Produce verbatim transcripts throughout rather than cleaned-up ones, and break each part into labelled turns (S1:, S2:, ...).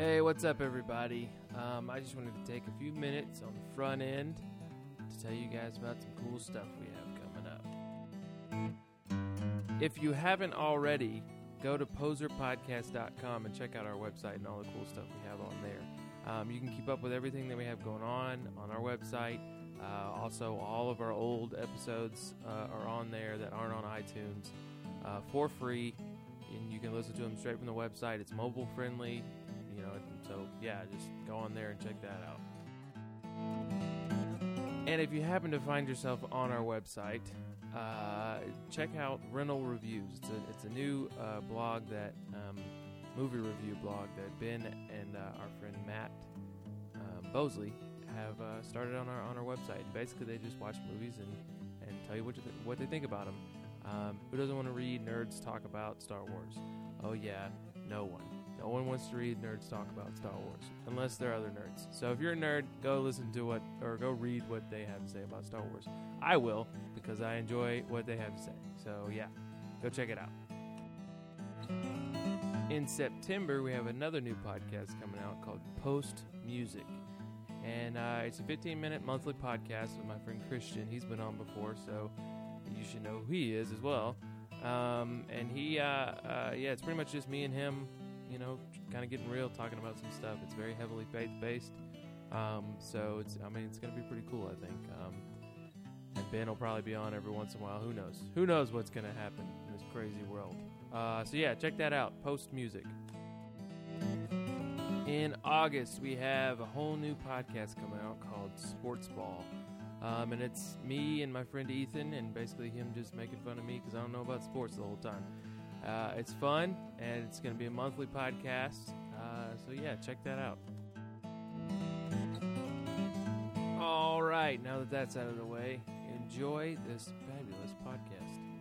S1: Hey, what's up, everybody? Um, I just wanted to take a few minutes on the front end to tell you guys about some cool stuff we have coming up. If you haven't already, go to poser podcast dot com and check out our website and all the cool stuff we have on there. Um, you can keep up with everything that we have going on on our website. Uh, also, all of our old episodes uh, are on there that aren't on iTunes uh, for free, and you can listen to them straight from the website. It's mobile friendly. You know, so yeah, just go on there and check that out. And if you happen to find yourself on our website, uh, check out Rental Reviews. It's a it's a new uh, blog that um, movie review blog that Ben and uh, our friend Matt um, Bosley have uh, started on our on our website. Basically, they just watch movies and, and tell you what you th- what they think about them. Um, who doesn't want to read nerds talk about Star Wars? Oh yeah, no one. No one wants to read nerds talk about Star Wars, unless they're other nerds. So if you're a nerd, go listen to what, or go read what they have to say about Star Wars. I will, because I enjoy what they have to say. So yeah, go check it out. In September, we have another new podcast coming out called Post Music. And uh, it's a fifteen-minute monthly podcast with my friend Christian. He's been on before, so you should know who he is as well. Um, and he, uh, uh, yeah, it's pretty much just me and him, you know, kind of getting real, talking about some stuff. It's very heavily faith-based. Um, so, it's, I mean, it's going to be pretty cool, I think. Um, and Ben will probably be on every once in a while. Who knows? Who knows what's going to happen in this crazy world? Uh, so, yeah, check that out. Post Music. In August, we have a whole new podcast coming out called Sports Ball. Um, and it's me and my friend Ethan, and basically him just making fun of me because I don't know about sports the whole time. Uh, it's fun, and it's going to be a monthly podcast. Uh, so, yeah, check that out. All right, now that that's out of the way, enjoy this fabulous podcast.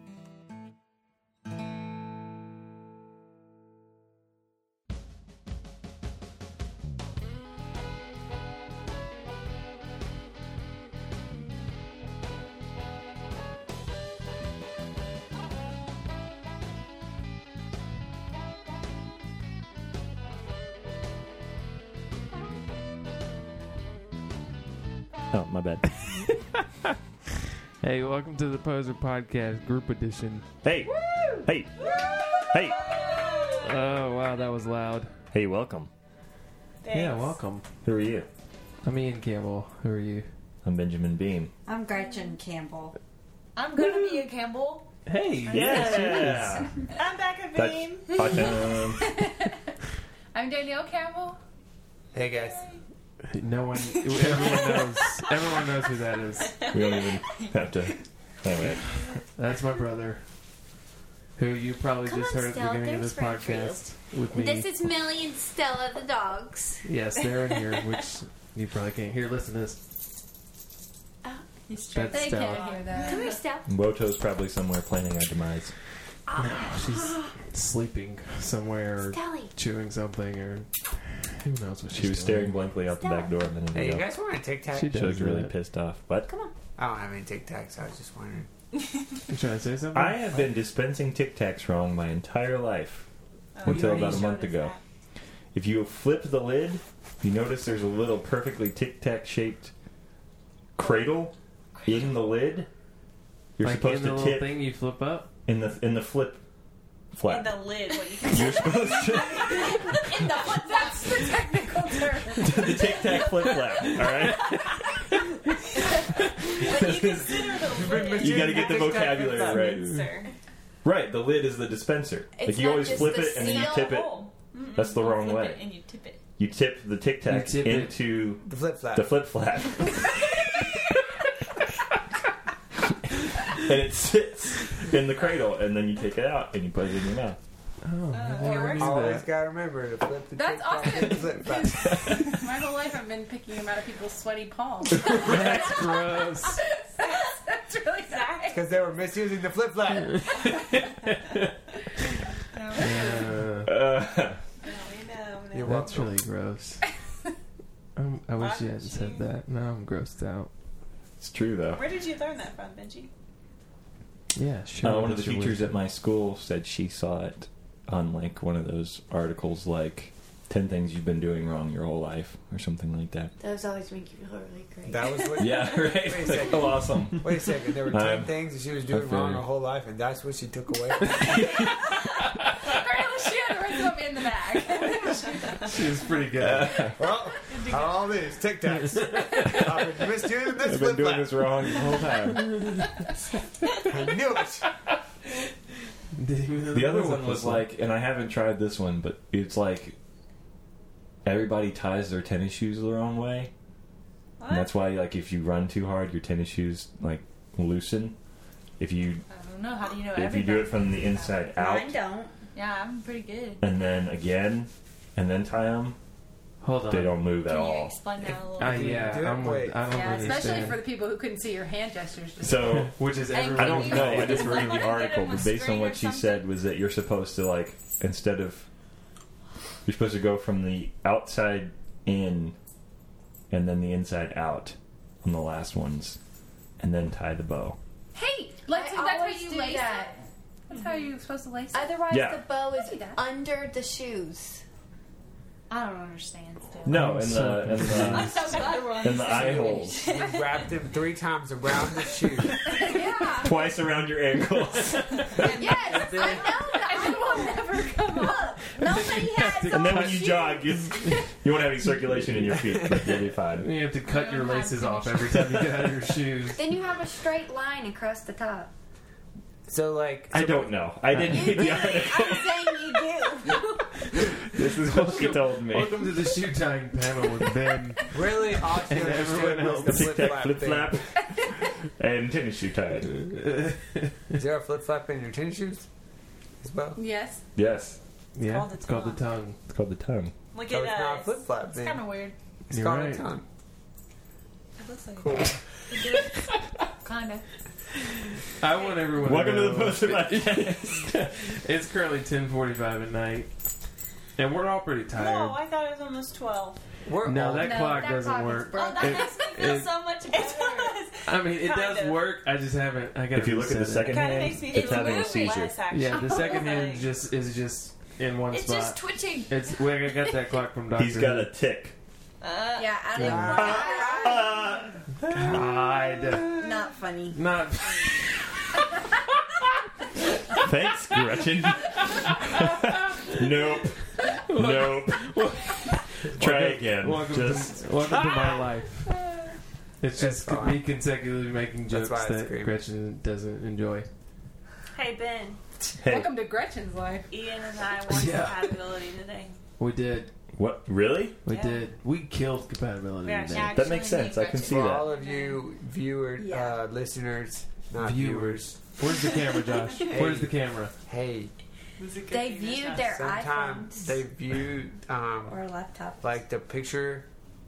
S2: Oh, my bad.
S1: Hey, welcome to the Poser Podcast Group Edition.
S2: Hey! Woo! Hey! Woo! Hey!
S1: Oh, wow, that was loud.
S2: Hey, welcome.
S3: Thanks.
S1: Yeah, welcome.
S2: Who are you?
S1: I'm Ian Campbell. Who are you?
S2: I'm Benjamin Beam.
S4: I'm Gretchen Campbell.
S3: I'm going to be a Campbell.
S1: Hey!
S2: Yeah!
S3: I'm Becca
S2: That's
S3: Beam.
S2: awesome.
S3: I'm Danielle Campbell.
S5: Hey guys.
S1: No one, everyone knows, everyone knows who that is.
S2: We don't even have to. Anyway.
S1: That's my brother, who you probably
S4: Come
S1: just
S4: on,
S1: heard at the
S4: Stella,
S1: beginning of this
S4: there's Fred
S1: podcast with me.
S4: This is Millie and Stella the dogs.
S1: Yes, they're in here, which you probably can't hear. Listen to this.
S4: Oh,
S1: That's
S3: They
S1: Stella.
S3: can't hear that.
S4: come here, Stella.
S2: Woto's probably somewhere planning our demise.
S1: She's sleeping somewhere or
S4: Stelly.
S1: chewing something or who knows what she's
S2: She was
S1: doing.
S2: staring blankly out the back door a minute
S5: Hey, you
S2: ago.
S5: guys want to tic tac?
S1: She
S2: She
S1: does
S2: looked really
S1: that.
S2: pissed off. What?
S4: Come on.
S5: I don't have any tic tacs. I was just wondering.
S1: You trying to say something?
S2: I have been dispensing Tic Tacs wrong my entire life.
S3: Oh,
S2: Until
S3: you
S2: about a
S3: already
S2: month
S3: showed us
S2: ago. If you flip the lid, you notice there's a little perfectly Tic Tac shaped cradle in the lid. You're
S1: like
S2: supposed
S1: in the
S2: to
S1: little
S2: tip
S1: thing you flip up.
S2: in the in the flip
S3: that.
S2: flap.
S3: In the lid, what you can
S2: You're supposed to
S3: In the what? That's the technical term.
S2: the Tic Tac flip flap. All right.
S3: But you consider the lid.
S2: You got to get the
S5: Tic Tac
S2: vocabulary right.
S3: Sir.
S2: Right. The lid is the dispenser.
S4: It's
S2: like you
S4: not
S2: always
S4: just
S2: flip
S4: the
S2: it and then you
S4: seal
S2: tip it.
S3: hole. Mm-mm.
S2: That's the
S3: You
S2: wrong
S3: flip
S2: way.
S3: it And you tip it.
S2: You tip the Tic Tac
S1: You tip it.
S2: into
S5: The flip flap.
S2: the flip flap. And it sits in the cradle, and then you take it out and you put it in your mouth.
S1: Oh, I
S3: Uh,
S1: never
S3: Eric?
S1: knew
S5: Always
S1: that.
S5: gotta remember to flip the
S3: That's
S5: tic tac
S3: awesome.
S5: and the flip flap.
S3: My whole life I've been picking them out of people's sweaty palms.
S1: That's gross.
S3: That's really nice.
S5: Because they were misusing the flip flap.
S1: Uh,
S2: Uh,
S5: You're
S1: that's
S5: welcome.
S1: really gross. Um, I wish you hadn't
S3: Watching.
S1: said that. Now I'm grossed out.
S2: it's true, though.
S3: Where did you learn that from, Benji?
S1: Yeah, sure.
S2: Uh, one of the
S1: Sure
S2: teachers
S1: would.
S2: at my school said she saw it on like one of those articles like ten things you've been doing wrong your whole life, or something like that.
S4: Those always make you feel really great.
S5: That was what.
S2: Yeah, right.
S5: Wait a
S2: Like,
S5: second.
S2: oh, awesome.
S5: Wait a second. There were ten
S2: Um,
S5: things that she was doing
S2: I feel
S5: wrong
S2: you.
S5: her whole life, and that's what she took away.
S3: Apparently, she had the rest of them in the bag.
S1: She was pretty good.
S2: Uh,
S5: Well, how all these Tic Tacs. I've been misusing this
S2: I've been
S5: flip
S2: doing
S5: flap.
S2: this wrong the whole time.
S5: I knew it.
S2: The other one was like, and I haven't tried this one, but it's like everybody ties their tennis shoes the wrong way, and that's why, like, if you run too hard, your tennis shoes like loosen. If you
S6: I don't know. How do you know
S2: if you
S6: everything?
S2: do it from the inside out,
S4: Mine don't.
S6: Yeah, I'm pretty good.
S2: and then again, and then tie them,
S1: Hold on.
S2: they don't move at
S6: Can you
S2: all.
S6: explain that a little
S1: Uh,
S6: bit?
S1: yeah,
S5: Do it?
S1: I'm
S5: Wait.
S1: with, I don't
S3: Yeah, especially
S1: understand.
S3: for the people who couldn't see your hand gestures. Just
S2: So
S1: Which is
S6: And
S1: everyone.
S2: I don't
S6: you
S2: know.
S6: like
S2: I didn't
S6: it?
S2: read the
S6: Like,
S2: article,
S6: on a
S2: but based on
S6: string
S2: what
S6: or
S2: she
S6: something?
S2: said was that you're supposed to, like, instead of you're supposed to go from the outside in and then the inside out on the last ones, and then tie the bow.
S3: hey, let's.
S4: I
S3: That's how
S4: always
S3: you
S4: do
S3: lace
S4: that.
S3: it. That's how you're supposed to lace it.
S4: Otherwise,
S2: Yeah.
S4: the bow is
S3: do that.
S4: under the shoes.
S6: I don't understand still.
S2: No,
S1: I'm
S2: in
S1: so
S2: the in the
S6: so glad we're on
S2: in the eye holes,
S5: You wrapped them three times around the shoe.
S3: Yeah.
S2: twice around your ankles,
S4: Yes, I know that.
S3: It will never come up.
S4: Nobody has
S2: and then when
S4: those
S2: you
S4: shoes.
S2: jog, you, you won't have any circulation in your feet, but you'll be fine.
S1: You have to cut
S6: I
S1: your
S6: don't have
S1: laces
S6: tennis
S1: off every time you get out of your shoes.
S4: Then you have a straight line across the top.
S5: So, like,
S2: I
S5: so
S2: don't know. I didn't
S4: You
S2: read
S4: do.
S2: the article.
S4: I'm saying you do.
S2: This is what she told me.
S1: Welcome to the shoe tying panel with Ben.
S5: really all she
S1: And
S5: understood
S1: everyone
S5: was the
S2: Tic
S5: flip
S2: tac,
S5: flap
S2: flip
S5: thing.
S2: flap, and tennis shoe tied.
S5: Is there a flip flap in your tennis shoes as well?
S3: Yes.
S2: Yes,
S1: Yeah,
S7: called the
S1: it's called the tongue.
S2: it's called the tongue.
S7: Look
S5: So
S7: at
S5: it's not a
S7: us.
S5: flip flap
S6: It's
S5: then.
S6: kind of weird.
S5: It's
S1: You're
S5: called
S1: right.
S5: a tongue.
S6: It looks like
S5: Cool.
S6: kind of.
S1: I want everyone.
S2: Welcome
S1: to,
S2: to the
S1: know
S2: post podcast.
S1: It's currently ten forty-five at night, and we're all pretty tired.
S7: No, I thought it was almost twelve.
S5: We're
S1: No,
S5: all-
S1: that
S4: No,
S1: clock
S4: that
S1: doesn't
S4: clock is
S1: work.
S4: broken.
S6: Oh, that
S1: It-
S6: makes me feel
S1: it-
S6: so much
S7: It
S6: better.
S7: was.
S1: I mean, it
S7: Kind
S1: does
S7: of.
S1: work. I just haven't. I got.
S2: If you look at the second
S7: Kind of
S2: hand,
S7: makes me
S2: it's
S7: feel
S2: having a
S7: less,
S2: seizure.
S7: actually.
S1: Yeah, the second hand
S7: Like,
S1: just is just in one
S6: It's
S1: spot.
S6: just twitching.
S1: It's. Well, I got that clock from Doctor
S2: He's got a tick.
S6: Uh,
S4: Yeah, I don't
S5: Yeah.
S4: even want
S2: Uh,
S1: God.
S4: to. Not funny.
S1: Not.
S2: thanks, Gretchen. Nope. Nope. Try again.
S1: Welcome,
S2: Just
S1: to, welcome to my life. It's just
S5: That's fine.
S1: me consecutively making
S5: That's
S1: jokes
S5: why I
S1: that
S5: scream.
S1: Gretchen doesn't enjoy.
S7: Hey Ben,
S2: hey.
S3: Welcome to Gretchen's life.
S7: Ian and I won
S1: Yeah.
S7: compatibility today.
S1: We did.
S2: What? Really?
S1: We
S7: Yeah.
S1: did. We killed compatibility
S7: Yeah,
S1: today.
S7: yeah.
S2: That makes sense. I can see
S5: For
S2: that.
S5: all of you viewer
S4: Yeah.
S5: uh, listeners, not
S1: Viewers.
S5: viewers.
S1: Where's the camera, Josh? Where's the camera?
S5: Hey,
S7: It was a good
S4: They
S7: thing
S4: viewed
S7: that
S4: their
S5: sometimes
S4: iPhones
S5: they viewed um,
S4: or laptops.
S5: like the picture.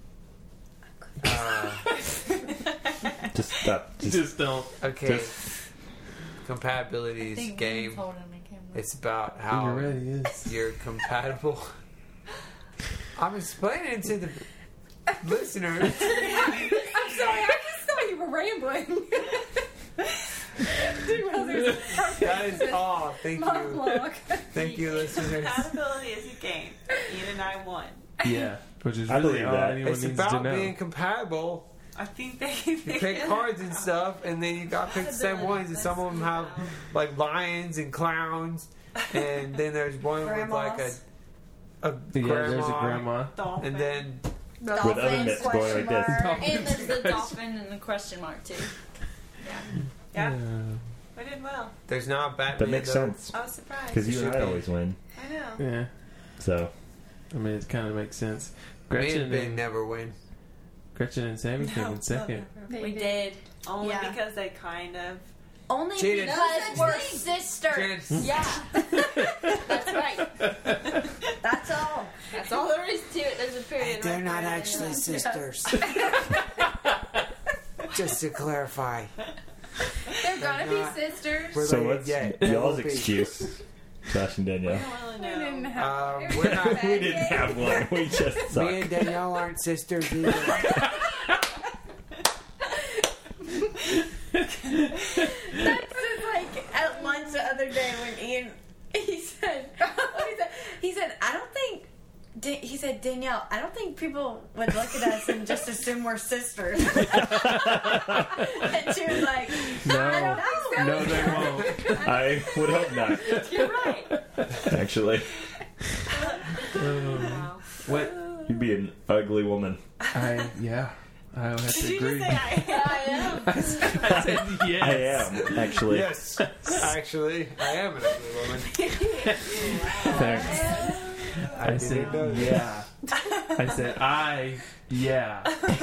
S5: Uh,
S2: Just stop. Just,
S1: Just don't.
S5: okay,
S2: Just-
S5: compatibilities
S6: think
S5: game.
S6: Ian's holding the camera.
S5: It's about
S1: When
S5: how
S1: you're ready, yes.
S5: you're compatible. I'm explaining to the listeners.
S3: I'm sorry, I just thought you were rambling. Didn't realize there was a
S5: That is all. Thank you.
S3: monologue.
S5: Thank you, listeners.
S7: Compatibility is a game. Ian and I won.
S1: Yeah. Which is
S2: I
S1: really
S2: believe
S1: all
S2: that.
S1: anyone
S5: It's
S1: needs to
S5: about
S1: know.
S5: being compatible.
S7: I think they.
S5: You pick cards and stuff, and then you got to pick the same ones, and some of them have like lions and clowns, and then there's one with like a a
S1: Yeah,
S5: grandma,
S1: there's a grandma.
S7: Dolphin.
S5: and then
S2: With other mitts going like this.
S6: And there's the dolphin and the question mark too.
S7: Yeah, I did well.
S5: there's not Batman.
S2: That makes
S5: though.
S2: sense.
S7: I was surprised.
S2: Because you and
S5: Should
S2: I
S5: be.
S2: always win.
S7: I know.
S1: Yeah.
S2: So
S1: I mean, it kind of makes sense.
S5: Me
S1: Gretchen
S5: and Ben
S1: and,
S5: never win.
S1: Gretchen and Sammy came
S7: No,
S1: in second.
S7: no,
S6: We did.
S7: Only
S4: Yeah.
S7: because they kind of.
S4: Only
S5: Cheated.
S4: because
S3: No
S4: we're
S3: such thing.
S4: sisters.
S5: Chance.
S6: Yeah. That's right.
S4: That's all.
S6: That's all there is to it. There's a period.
S5: They're
S6: right
S5: not
S6: there.
S5: actually sisters. Just to clarify,
S3: They're gonna be
S5: not-
S3: sisters.
S5: we're
S2: So
S5: related
S2: what's
S5: yet.
S2: y'all's
S5: Won't be.
S2: excuse, Josh and
S7: We
S2: Danielle?
S7: don't
S3: We
S7: really
S3: didn't
S7: know.
S3: have.
S5: Um, we're not.
S2: We didn't have one. We just
S5: Me
S2: suck.
S5: and Danielle aren't sisters either.
S4: That's just like at lunch the other day when Ian he said he said he said I don't think he said Danielle, I don't think people would look at us and just assume we're sisters. And she was like,
S1: No.
S4: I don't think so.
S1: No, they won't.
S2: I would hope not,
S7: You're right.
S2: actually.
S7: Wow.
S1: What?
S2: You'd be an ugly woman.
S1: I yeah. I would have
S7: Did
S1: to
S7: you
S1: agree.
S7: just say I am?
S6: I am.
S1: I said yes.
S2: I am, actually.
S5: Yes, actually, I am an ugly woman.
S1: Thanks. I
S5: didn't
S1: said
S5: know that.
S1: yeah. I said I yeah.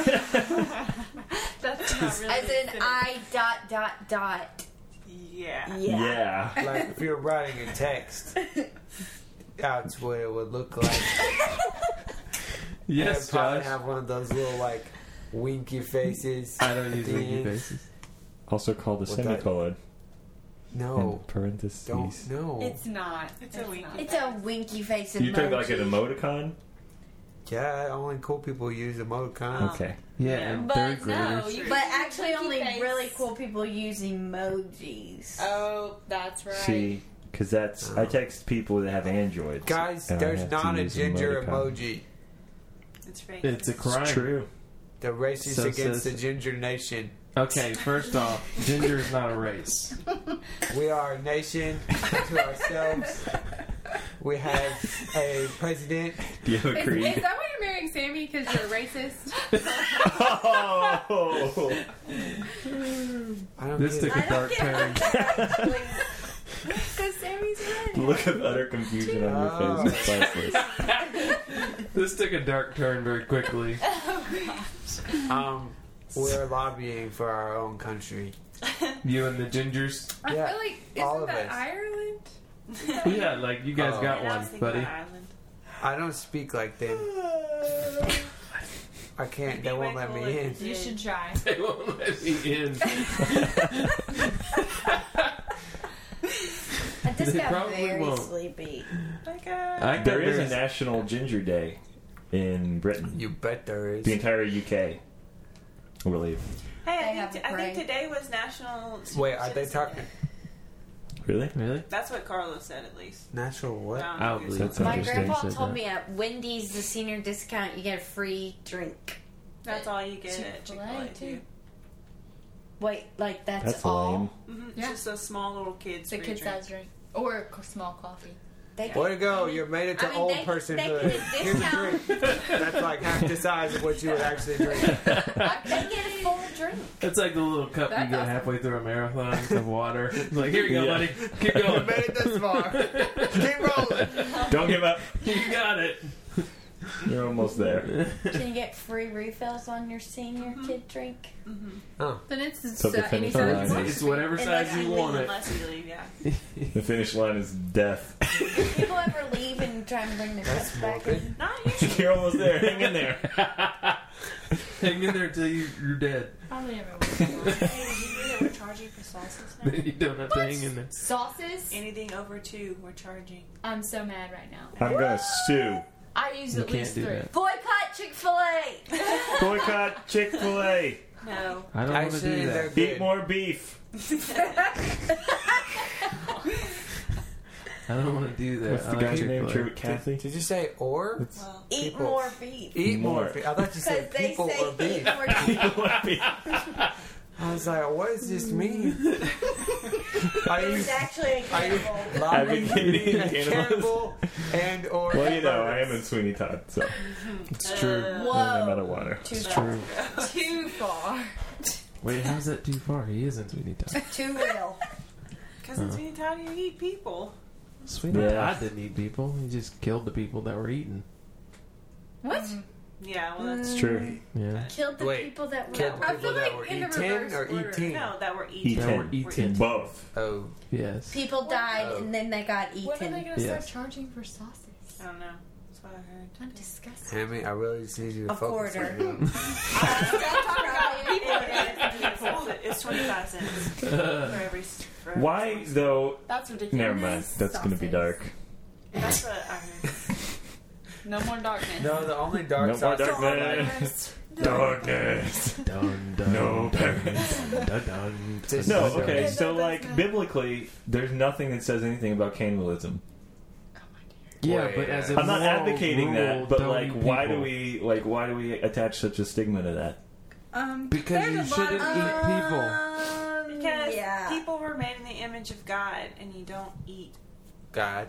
S6: That's not really.
S4: As in, I dot dot dot.
S7: Yeah.
S4: Yeah.
S2: Yeah.
S5: Like if you're writing a text, that's what it would look like.
S1: Yes,
S5: I'd probably
S1: Josh.
S5: have one of those little like winky faces.
S1: I don't use
S5: at the
S1: winky
S5: end.
S1: faces.
S2: Also called a
S5: What that-
S2: semicolon.
S5: No,
S2: And parentheses.
S5: don't. No.
S6: It's not.
S7: It's a winky.
S6: not.
S4: It's a winky face emoji.
S2: You took like an emoticon?
S5: Yeah, only cool people use emoticons.
S7: Um,
S2: Okay.
S1: Yeah,
S7: Yeah.
S1: and
S6: But
S1: third
S6: no,
S1: graders.
S6: you
S4: But
S6: can use
S4: actually,
S6: winky
S4: only
S6: face.
S4: really cool people use emojis.
S6: Oh, that's right.
S2: See, because that's I text people that have Androids.
S5: Guys,
S2: and I
S5: there's
S2: have to
S5: not a
S2: use
S5: ginger
S2: emoticon.
S5: emoji.
S7: It's racist.
S1: It's a crime.
S2: It's true.
S5: The racist
S1: So
S5: against
S1: says-
S5: the ginger nation.
S1: Okay, first off, ginger is not a race.
S5: We are a nation to ourselves. We have a president.
S2: Do you have a
S3: Is,
S2: creed?
S3: is that why you're marrying Sammy? Because you're a racist?
S2: Oh!
S5: I don't
S1: This
S5: get
S1: took
S5: it.
S1: a dark turn.
S4: Because Sammy's red.
S2: Look at utter confusion on your
S5: Oh.
S2: face. It's priceless.
S1: This took a dark turn very quickly.
S5: Um, we're lobbying for our own country.
S1: You and the gingers.
S3: I
S5: Yeah,
S3: feel like,
S5: all
S3: isn't
S5: of
S3: that
S5: us.
S3: Ireland?
S1: Yeah, like you guys
S5: Oh.
S1: got
S7: And I was
S1: one,
S7: thinking
S1: buddy.
S7: about Ireland.
S5: I don't speak like them. I can't. They won't let me in.
S6: You should try.
S1: They won't let me in.
S4: I just
S1: They
S4: got
S1: probably
S4: very
S1: won't.
S4: sleepy.
S7: Like a.
S1: I
S2: There
S1: got
S2: is a
S1: very-
S2: National Ginger Day in Britain.
S5: You bet there is.
S2: The entire U K, I believe.
S7: Hey,
S4: They
S7: I
S4: have
S7: think,
S4: a
S7: I think
S4: parade.
S7: today was National.
S5: Wait, are they
S7: Citizen
S5: talking
S7: Day.
S2: Really?
S1: Really?
S7: That's what Carlos said, at least.
S5: natural what?
S7: I don't
S1: I'll
S7: know.
S1: believe
S2: That's
S1: it.
S4: My
S2: interesting.
S4: grandpa
S1: Said
S4: told
S1: that.
S4: me at Wendy's, the senior discount, you get a free drink.
S7: That's all you get at
S6: Chick-fil-A,
S7: Chick-fil-A,
S6: too.
S7: too.
S4: Wait, like that's,
S2: That's
S4: all?
S2: lame.
S7: Mm-hmm.
S3: Yeah.
S7: Just a small little kids.
S6: The
S7: free
S6: kid
S7: drink.
S6: size drink. Or a co- small coffee.
S4: They
S5: Way to go! You made it to
S4: I mean,
S5: old
S4: they-
S5: personhood.
S4: they get a
S5: Here's a
S4: discount.
S5: drink. That's like half the size of what you would actually drink.
S4: They get a full drink.
S1: It's like the little cup
S3: That's
S1: you get
S3: awesome.
S1: halfway through a marathon of water. It's like, here you go,
S2: Yeah.
S1: buddy. Keep
S5: You
S1: going.
S5: made it this far. Keep rolling.
S2: Don't give up.
S1: You got it.
S2: You're almost there.
S4: Can you get free refills on your senior kid drink?
S3: Then it's
S2: So the
S3: uh, any
S2: finish
S3: size
S2: line
S3: you want.
S1: It's whatever size
S4: Unless
S1: you
S4: you
S1: want
S4: leave
S1: it.
S7: Unless you leave, yeah.
S2: The finish line is death.
S4: Do people ever leave and try and bring their
S5: That's
S4: cups back
S5: morbid.
S4: in?
S7: Not usually.
S2: You're almost there. Hang in there.
S1: Hang in there till you, you're dead.
S6: Probably everyone.
S7: Hey, did you hear that we're charging for sauces now?
S1: Then you don't have to hang in there.
S6: Sauces?
S7: Anything over two, we're charging.
S6: I'm so mad right now.
S2: I'm gonna sue.
S6: I use
S1: You
S6: at
S1: can't
S6: least
S1: do
S6: three.
S1: that.
S4: Boycott Chick-fil-A!
S2: Boycott Chick-fil-A.
S7: No.
S1: I don't want to
S5: Actually,
S1: do
S5: they're
S1: that.
S5: good.
S2: Eat more beef.
S1: I don't want to do that.
S2: What's
S1: I
S2: the
S1: like
S2: guy's name?
S1: Chick-fil-A.
S2: True, Kathy.
S5: Did you say or?
S7: Well,
S4: Eat
S5: People.
S4: more beef.
S5: Eat more.
S2: More.
S5: beef. I thought you
S4: Because
S5: said
S4: they
S5: people
S4: say
S5: or beef.
S4: eat more beef.
S2: Eat more beef.
S5: I was like, what does this mean? Are you,
S4: It's actually a
S5: are you
S4: cannibal.
S5: lobbying
S2: Advocating
S5: a
S2: cannibalism?
S5: cannibal and or
S2: Well, you know, I am in Sweeney Todd, so
S1: It's true.
S7: Uh,
S2: I'm out
S4: Whoa.
S2: of water.
S4: Too
S1: It's
S4: far.
S1: true.
S6: Too far.
S1: Wait, how's that too far? He isn't Sweeney Todd.
S4: Too real.
S7: Because in Sweeney Todd, you eat people.
S1: Sweeney
S2: Yeah.
S1: Todd didn't eat people. He just killed the people that were eating.
S3: What?
S7: Yeah, well, that's
S2: It's true.
S1: Yeah.
S4: Killed the
S5: Wait,
S4: people that were.
S5: Killed the
S3: I
S5: people
S3: feel
S5: that
S3: like
S5: were
S3: in the
S5: eating
S3: reverse
S5: or
S3: order.
S5: eating?
S7: No, that we're eating.
S1: That were
S2: Eaten.
S1: eaten.
S2: Both.
S5: Oh,
S1: Yes.
S4: People died
S5: Oh.
S4: and then they got
S6: When are they
S4: eaten.
S6: going to
S1: Yes.
S6: start charging for sauces?
S7: I don't know. That's what I heard.
S6: I'm disgusting.
S5: Hammy, I really just need you to
S4: A
S5: focus.
S4: quarter.
S5: right now.
S7: It's twenty-five cents for every. For every
S2: Why
S7: sauce.
S2: though?
S6: That's ridiculous.
S2: Never mind. That's gonna be dark.
S7: That's what I heard.
S6: No more darkness.
S5: No, the only dark
S2: No more
S5: sauce.
S2: darkness. Darkness.
S1: Dun, dun,
S2: No
S1: dun,
S2: parents.
S1: dun, dun, dun,
S5: Just-
S2: No,
S1: dun,
S2: okay.
S1: dun.
S2: So, like, biblically, there's nothing that says anything about cannibalism.
S1: Yeah,
S5: Way,
S1: but as
S5: uh,
S1: a
S2: I'm not
S1: moral
S2: advocating
S1: rule,
S2: that, but
S1: don't
S2: like,
S1: eat
S2: why do
S1: people.
S2: we like why do we attach such a stigma to that?
S4: Um,
S1: Because
S4: there's
S1: you
S4: a lot
S1: shouldn't
S4: of-
S1: eat people.
S4: Um,
S7: Because
S4: yeah.
S7: people were made in the image of God, and you don't eat.
S5: God.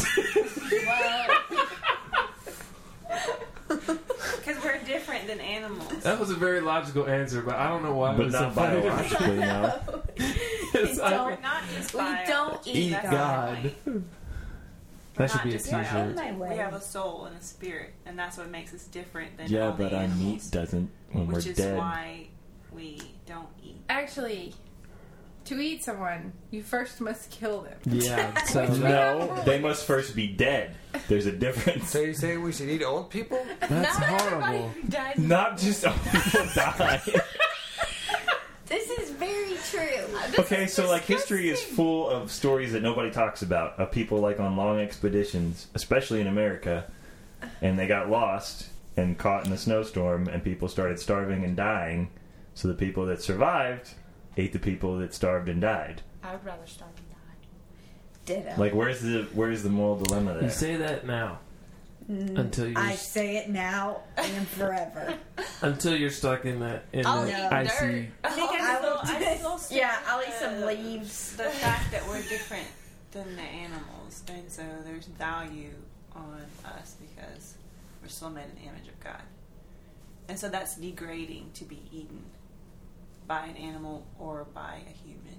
S7: Because we're different than animals.
S1: That was a very logical answer, but I don't know why. it
S2: But
S1: was
S2: not
S1: so funny.
S2: biologically, no.
S1: It's
S4: don't-
S1: like-
S7: We're not just
S4: We
S7: biology.
S4: don't eat
S1: Eat
S7: That's
S1: God.
S7: the point.
S1: That
S7: We're
S1: should
S7: not
S1: be a
S7: just
S1: t-shirt.
S7: biology.
S4: My way.
S7: We have a soul and a spirit, and that's what makes us different than
S2: Yeah,
S7: all
S2: but
S7: the
S2: our
S7: animals.
S2: meat doesn't when
S7: which
S2: we're
S7: is
S2: dead.
S7: why we don't eat.
S3: Actually, to eat someone, you first must kill them.
S1: Yeah, so that,
S2: No, they must first be dead. There's a difference.
S5: So you're saying we should eat old people?
S1: that's
S3: Not
S1: horrible.
S3: everybody who dies.
S2: Not just all people die.
S4: This is very true.
S2: Okay, so like history is full of stories that nobody talks about of people like on long expeditions, especially in America, and they got lost and caught in a snowstorm, and people started starving and dying. So the people that survived ate the people that starved and died.
S6: I would rather starve and die.
S4: Ditto.
S2: Like, where's the where's the moral dilemma
S1: You
S2: there?
S1: say that now
S4: Mm,
S1: until you're
S4: I say it now and forever.
S1: until you're stuck in that in
S3: I'll
S1: the
S3: eat
S1: icy.
S7: I think I
S4: I
S7: still,
S4: will
S7: I
S4: do-
S7: still stand
S4: yeah, I'll eat
S7: the-
S4: some leaves.
S7: The fact that we're different than the animals, and so there's value on us because we're still made in the image of God, and so that's degrading to be eaten by an animal or by a human.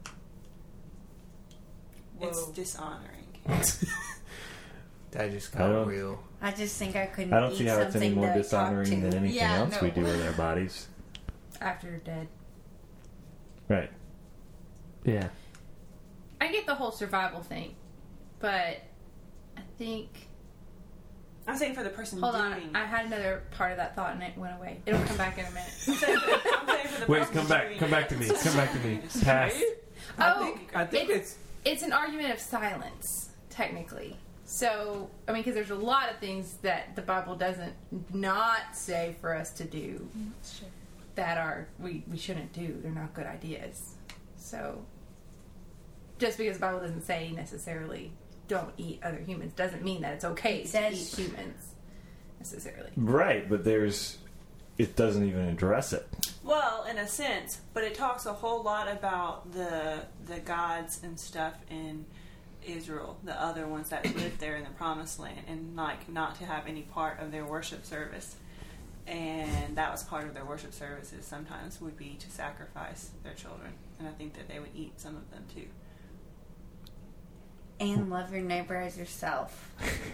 S7: It's
S6: Whoa.
S7: dishonoring.
S5: That just
S2: I
S5: got
S2: don't-
S5: real.
S4: I just think I couldn't
S2: I don't
S4: eat
S2: see how it's any
S4: something
S2: more
S4: that I
S2: dishonoring
S4: talked
S2: than
S4: to.
S2: anything
S3: Yeah,
S2: else we
S3: no.
S2: do with our bodies.
S3: After you're dead.
S2: Right.
S1: Yeah.
S3: I get the whole survival thing, but I think.
S7: I'm saying for the person
S3: Hold
S7: doing.
S3: on, I had another part of that thought and it went away. It'll come back in a minute.
S7: I'm saying for, I'm saying for the
S1: Wait,
S7: person
S1: come back.
S7: doing
S1: Come back to me. Come back to me. Pass.
S5: I
S3: Oh,
S5: think, I think
S3: it-
S5: it's.
S3: It's an argument of silence, technically. So, I mean, because there's a lot of things that the Bible doesn't not say for us to do that are we, we shouldn't do. They're not good ideas. So, just because the Bible doesn't say necessarily don't eat other humans doesn't mean that it's okay
S4: It
S3: to
S4: says-
S3: eat humans necessarily.
S2: Right, but there's it doesn't even address it.
S7: Well, in a sense, but it talks a whole lot about the the gods and stuff in Israel, the other ones that lived there in the Promised Land, and like not to have any part of their worship service. And that was part of their worship services. Sometimes would be to sacrifice their children, and I think that they would eat some of them too.
S4: And love your neighbor as yourself.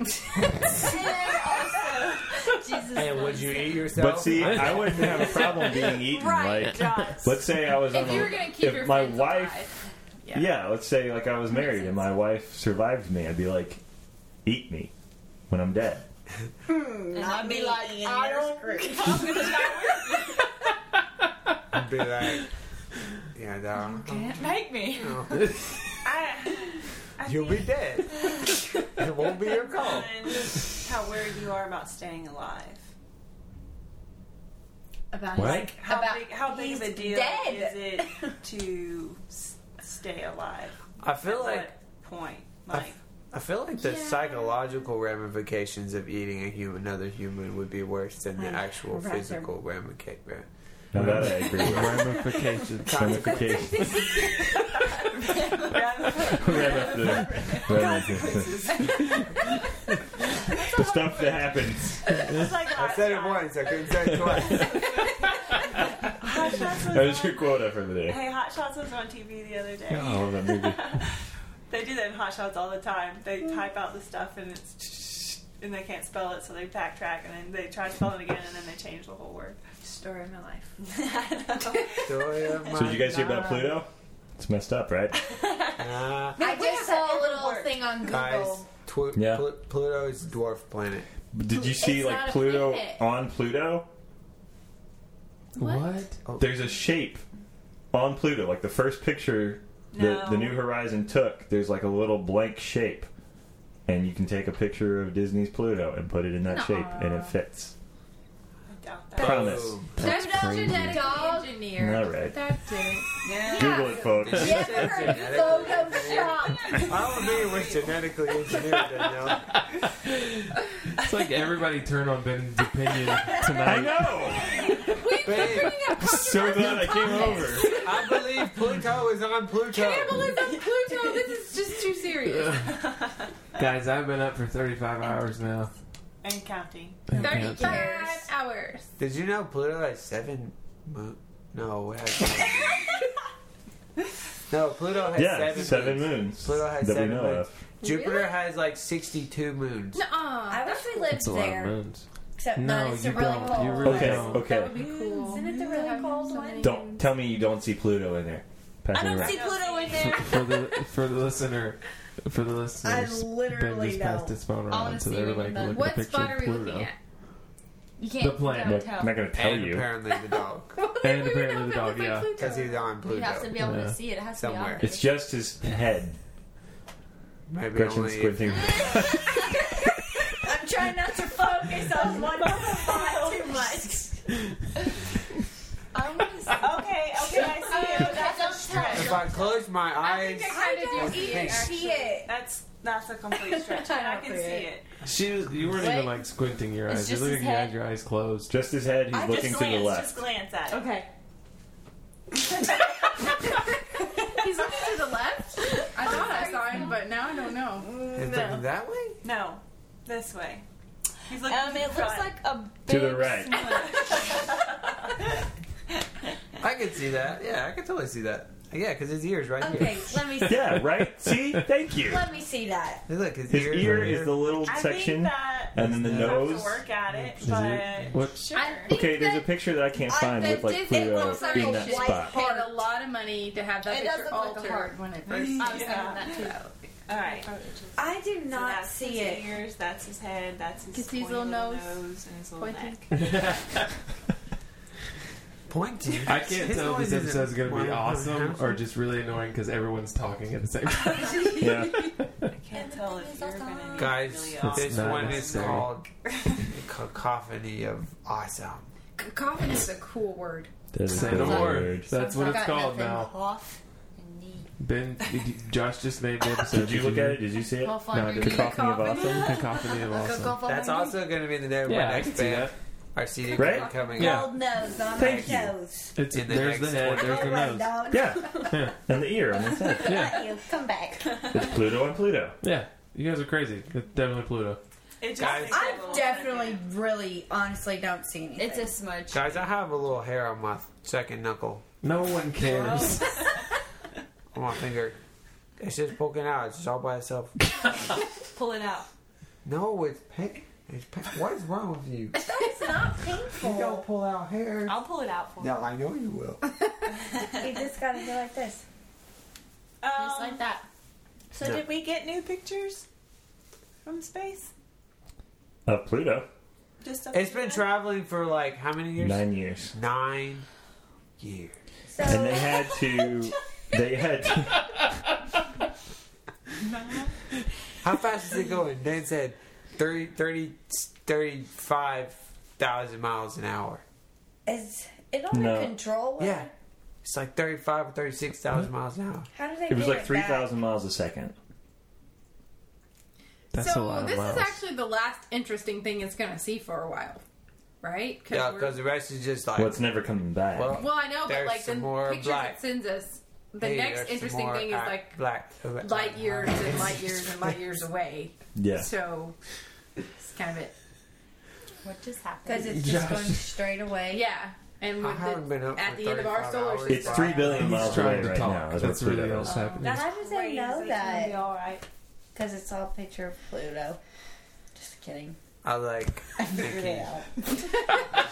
S4: Jesus.
S5: And would you eat yourself?
S2: But see, I wouldn't have a problem being eaten.
S3: Right.
S2: Like,
S7: Gods.
S2: let's say I was on
S3: If you
S2: a,
S3: were going to keep
S2: if
S3: your
S2: my
S3: friends
S2: wife,
S3: alive,
S2: yeah. let's say like I was married and my wife survived me, I'd be like, eat me when I'm dead.
S4: Hmm,
S7: And
S4: not
S7: I'd be
S4: me
S7: like,
S4: eating
S7: I
S4: your
S7: don't-
S4: screw.
S7: I'm gonna die
S5: I'd be like, yeah, dog.
S6: Can't make me.
S5: No.
S7: I, I
S5: You'll be
S7: think
S5: dead. It won't be your call.
S7: on how worried you are about staying alive.
S4: About
S2: What?
S7: Like how
S4: About-
S7: big how big of a
S4: he's
S7: deal
S4: dead.
S7: is it to s- stay alive?
S5: I feel
S7: At
S5: like
S7: what point?
S5: I
S7: Like
S5: I feel like the
S4: Yeah.
S5: psychological ramifications of eating a human, another human, would be worse than the
S4: I'd
S5: actual
S4: rather-
S5: physical ramification.
S2: Now that I agree with.
S1: Ramifications.
S2: Ramifications. Ramifications. The stuff that happens.
S7: it's like
S5: I
S7: hot
S5: said it
S7: shots.
S5: once, I couldn't say it twice.
S7: Hot Shots was
S2: That was
S7: on-
S2: your quota for the day.
S7: Hey, Hot Shots was on T V the other day.
S2: Oh, that movie.
S7: They do that in Hot Shots all the time. They type out the stuff and it's and they can't spell it, so they backtrack and then they try to spell it again and then they change the whole word.
S4: story of my life.
S5: Story of
S2: So did you guys hear about
S5: my
S2: Pluto? It's messed up, right?
S5: life. Nah.
S4: I
S3: we
S4: just
S3: have
S4: saw a
S3: that
S4: little
S3: everywhere.
S4: thing on Google.
S5: Guys, Tw-
S2: Yeah.
S5: Pl- Pluto is a dwarf planet.
S2: Did you see
S4: It's not
S2: like
S4: a
S2: Pluto
S4: planet.
S2: on Pluto?
S1: What?
S2: There's a shape on Pluto, like the first picture that the
S7: No.
S2: New Horizon took. There's like a little blank shape, and you can take a picture of Disney's Pluto and put it in that shape, and it fits.
S7: doubt that.
S2: Promise.
S5: Boom.
S1: That's
S3: That's
S1: crazy.
S3: genetically
S4: Dog.
S3: engineered.
S2: All right.
S3: That didn't.
S7: Yeah.
S2: Google it, folks.
S5: Did
S4: You
S5: you
S4: ever
S5: say
S4: heard of
S5: genetically?
S4: Photoshop?
S5: I don't mean it was genetically engineered, Danielle.
S1: It's like everybody turn on Ben's opinion
S2: I
S1: tonight.
S2: know.
S5: Babe,
S2: So glad I came over.
S5: I believe Pluto is on Pluto.
S3: Cannibalism, Pluto. This is just too serious.
S1: Guys, I've been up for thirty-five hours now.
S7: And counting.
S1: And counting.
S3: Thirty-five hours.
S5: Did you know Pluto has seven moon? No, it has seven. No, Pluto has
S2: Yeah,
S5: seven,
S2: seven
S5: moons.
S2: moons
S5: Pluto has
S2: that
S5: seven
S2: we know
S5: moons.
S2: of.
S5: Jupiter
S3: Really?
S5: has like sixty-two moons.
S3: Nuh-uh.
S4: I wish we lived
S1: That's a lot of
S4: there.
S1: moons.
S4: Except
S1: No,
S4: no, it's
S1: you
S4: a really
S1: don't.
S4: cold.
S1: You really
S2: Okay,
S1: don't.
S3: That
S2: okay.
S3: would be cool.
S4: Isn't it the really
S3: Having
S4: cold
S3: so
S4: one?
S3: many
S2: Don't
S3: moons.
S2: tell me you don't see Pluto in there. Pass
S4: I
S2: me
S4: don't
S2: around.
S4: see Pluto in there.
S1: For the for the listener, for the listeners,
S4: I literally
S1: Ben just passed
S4: don't.
S1: his phone
S6: I
S1: around
S6: wanna
S1: so
S6: see
S1: that
S6: it
S1: everybody
S6: in
S1: can
S6: the-
S1: look
S3: What
S1: at a picture
S3: spot
S1: of
S3: are we
S1: Pluto.
S3: looking at?
S6: You can't.
S1: The planet.
S6: you
S2: Look,
S6: don't
S2: I'm not
S6: tell.
S2: going to tell
S5: and
S2: you.
S5: apparently the dog,
S1: And apparently the dog, yeah.
S5: because he's on
S6: You have to
S5: Pluto.
S6: be able
S1: Yeah.
S6: to see it. It has to be
S5: Somewhere.
S6: on
S2: It's just his head.
S5: Maybe
S2: Gretchen's
S5: only if,
S2: squinting.
S4: I'm trying not to focus on one spot too much.
S6: I want to see.
S7: Okay, okay, I see it. That's a
S6: Don't
S7: stretch.
S5: if I close my eyes,
S3: I kind
S4: don't
S3: of do
S4: even
S3: either.
S4: see it.
S7: That's that's a complete stretch.
S4: I
S7: I
S4: don't
S7: can
S4: see
S7: see
S4: it.
S7: it.
S1: She was, you weren't
S6: Wait.
S1: even like squinting your
S6: It's
S1: eyes. You
S6: just
S1: look
S6: his
S1: like you had
S6: head.
S1: your eyes closed.
S2: Just his head. He's
S7: I
S2: looking
S7: just
S2: to the
S7: glance,
S2: left.
S7: just glance at it.
S6: Okay.
S3: He's looking to the left. I thought I saw him, but now I don't know.
S5: is it that way?
S7: No, this way. He's looking
S6: Um,
S7: to
S6: it
S7: the
S6: looks
S7: front.
S6: like a
S2: To
S6: big
S2: the right.
S5: I can see that. Yeah, I can totally see that. Yeah, because his ear's right
S4: Okay,
S5: here.
S4: let me see.
S2: Yeah, right? See? Thank you.
S4: Let me see that.
S5: Hey, look, his,
S2: His
S5: ear's
S2: ear
S5: right
S2: is
S5: here.
S2: the little
S7: I
S2: section,
S7: think that
S2: and then the
S5: We'll
S7: we'll
S2: nose.
S7: have to work at it,
S1: Is
S7: but
S1: it- What?
S6: Sure.
S3: I think
S2: Okay, there's a
S3: that
S2: picture that I can't
S4: I-
S2: find
S3: the
S2: with like
S3: Disney
S2: Pluto
S3: Pixar
S2: in that
S3: Nation
S2: spot.
S3: paid a lot of money to have that
S4: It
S3: picture
S4: does look like a
S3: altered
S4: heart.
S3: when it first.
S6: I was
S7: Yeah.
S6: thinking that too.
S7: all right.
S6: So
S7: So
S4: I do not
S7: that's
S4: see
S7: his
S4: it.
S7: ears, that's his head, that's his
S3: Can see his
S7: pointy
S3: little
S7: little
S3: nose.
S7: and his little
S3: Pointy.
S7: neck.
S5: Pointy.
S1: I can't
S5: His
S1: tell if
S5: noise
S1: this
S5: isn't
S1: episode's going to be
S5: one-
S1: awesome
S5: one-
S1: or just really annoying because everyone's talking at the same time.
S2: Yeah.
S7: I can't tell if you're going to be
S5: Guys,
S7: really
S1: It's
S5: this
S7: awesome.
S1: not
S5: one is
S1: necessary.
S5: called Cacophony of Awesome.
S3: Cacophony is a cool word.
S2: That is
S1: Say
S2: a
S1: the
S2: good
S1: word. That's what
S6: I
S1: it's
S6: got
S1: called
S6: nothing.
S1: now.
S6: Off and knee.
S1: Ben, Josh just made the episode.
S2: Did you look at it? Did you see it?
S6: Off
S1: No, I
S6: on your
S1: didn't.
S6: knee.
S2: Cacophony of Awesome?
S1: Cacophony of awesome.
S5: That's also going to be the name of
S1: Yeah,
S5: our
S1: I
S5: next
S1: can see
S5: band.
S1: that.
S5: Our C D
S2: Right?
S5: coming
S1: Yeah.
S5: out.
S4: Gold nose on
S2: Thank
S4: my
S2: you.
S4: toes.
S1: It's
S5: In the
S1: there's the
S5: next
S1: head,
S5: one.
S1: there's the
S4: All right,
S1: nose.
S4: dog.
S2: Yeah.
S1: Yeah,
S2: And the ear on the side.
S1: yeah,
S4: Let you come back.
S2: It's Pluto and Pluto.
S1: yeah. You guys are crazy. It's definitely Pluto.
S7: It just
S5: Guys.
S7: makes it a
S4: I
S7: little
S4: definitely,
S7: bigger.
S4: really, honestly don't see anything.
S6: It's a smudge.
S5: Guys, I have a little hair on my second knuckle.
S1: No one cares.
S5: On my finger. It's just poking out. It's just all by itself.
S6: Pull it out.
S5: No, it's pink. It's pink. What is wrong with you?
S4: It's not
S5: You
S4: painful.
S5: don't pull out hair.
S6: I'll pull it out for you.
S5: No, I know you will.
S4: You just gotta do like this.
S7: Um,
S6: Just like that.
S7: So
S5: No.
S7: did we get new pictures from space?
S2: Of Pluto.
S7: Just up
S5: It's
S7: to
S5: been
S7: that?
S5: traveling for like how many years?
S2: Nine years.
S5: Nine years.
S4: So,
S2: And they had to. They had to.
S5: How fast is it going? Dan said thirty, thirty, thirty-five thousand miles an hour.
S4: is it under
S2: No.
S4: control?
S5: Yeah. It's like thirty-five or thirty-six thousand miles an hour.
S4: How do they
S2: It was
S4: get
S2: like three
S4: back?
S2: thousand miles a second.
S1: That's
S3: so
S1: a lot of
S3: this
S1: miles.
S3: is actually the last interesting thing it's going to see for a while, right?
S5: Yeah,
S3: we're-
S5: because the rest is just like.
S2: Well, it's never coming back.
S5: Well,
S3: well, I know, but
S5: There's
S3: like the
S5: some more
S3: pictures
S5: black.
S3: it sends us, the
S5: hey,
S3: next
S5: there's some
S3: interesting
S5: more
S3: thing is
S5: act-
S3: like
S5: black
S3: light years and light years and light years away.
S2: yeah.
S3: So it's kind of it.
S6: What just happened?
S4: Because it's just going straight away.
S3: Yeah, and
S5: I
S3: with
S5: haven't
S3: the,
S5: been up
S3: at
S5: for
S3: the end of our
S5: thirty-five
S3: solar
S5: hours.
S3: system,
S2: It's three billion
S1: He's
S2: miles
S1: trying
S2: away
S1: to
S2: right
S1: talk.
S2: now. Is what
S1: That's really
S2: Pluto
S1: what's
S2: is.
S1: happening.
S4: How does they know
S7: It's gonna be
S4: that?
S7: all right.
S4: Because it's all a picture of Pluto. Just kidding.
S5: I like.
S4: I figured it
S5: thinking-
S4: out.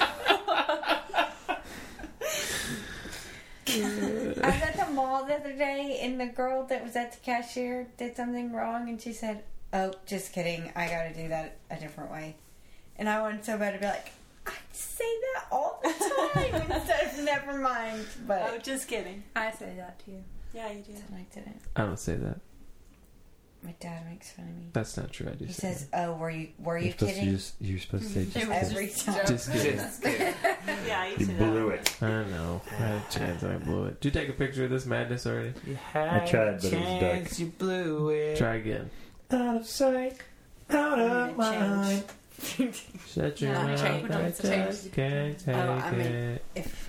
S4: I was at the mall the other day, and the girl that was at the cashier did something wrong, and she said, "Oh, just kidding. I got to do that a different way." And I wanted so bad to be like, "I say that all the time," instead of "never mind."
S7: Oh,
S4: But
S7: just kidding.
S3: I say that to you.
S7: Yeah, you do.
S4: I didn't.
S1: I don't say that.
S4: My dad makes fun of me.
S1: That's not true. I do.
S4: He
S1: say
S4: says, "Oh, were you were you
S2: You're supposed, to
S4: kidding?"
S2: use, you're supposed to say just
S3: It was
S2: kidding.
S4: Every
S3: just
S4: time.
S3: joke.
S1: Just kidding.
S5: Just kidding.
S7: Yeah, I used
S2: You
S7: to
S2: blew
S7: know.
S2: it.
S1: I know. I had a chance and I blew it. Did you take a picture of this madness already?
S5: You had
S2: I tried,
S5: a
S2: but it was
S5: chance,
S2: dark.
S5: You blew it.
S1: Try again.
S2: Out of sight, out of mind.
S1: Shut your
S3: No,
S1: mouth.
S3: change.
S1: I
S3: It's change.
S1: just can't take
S4: Oh, I mean-
S1: it.
S4: If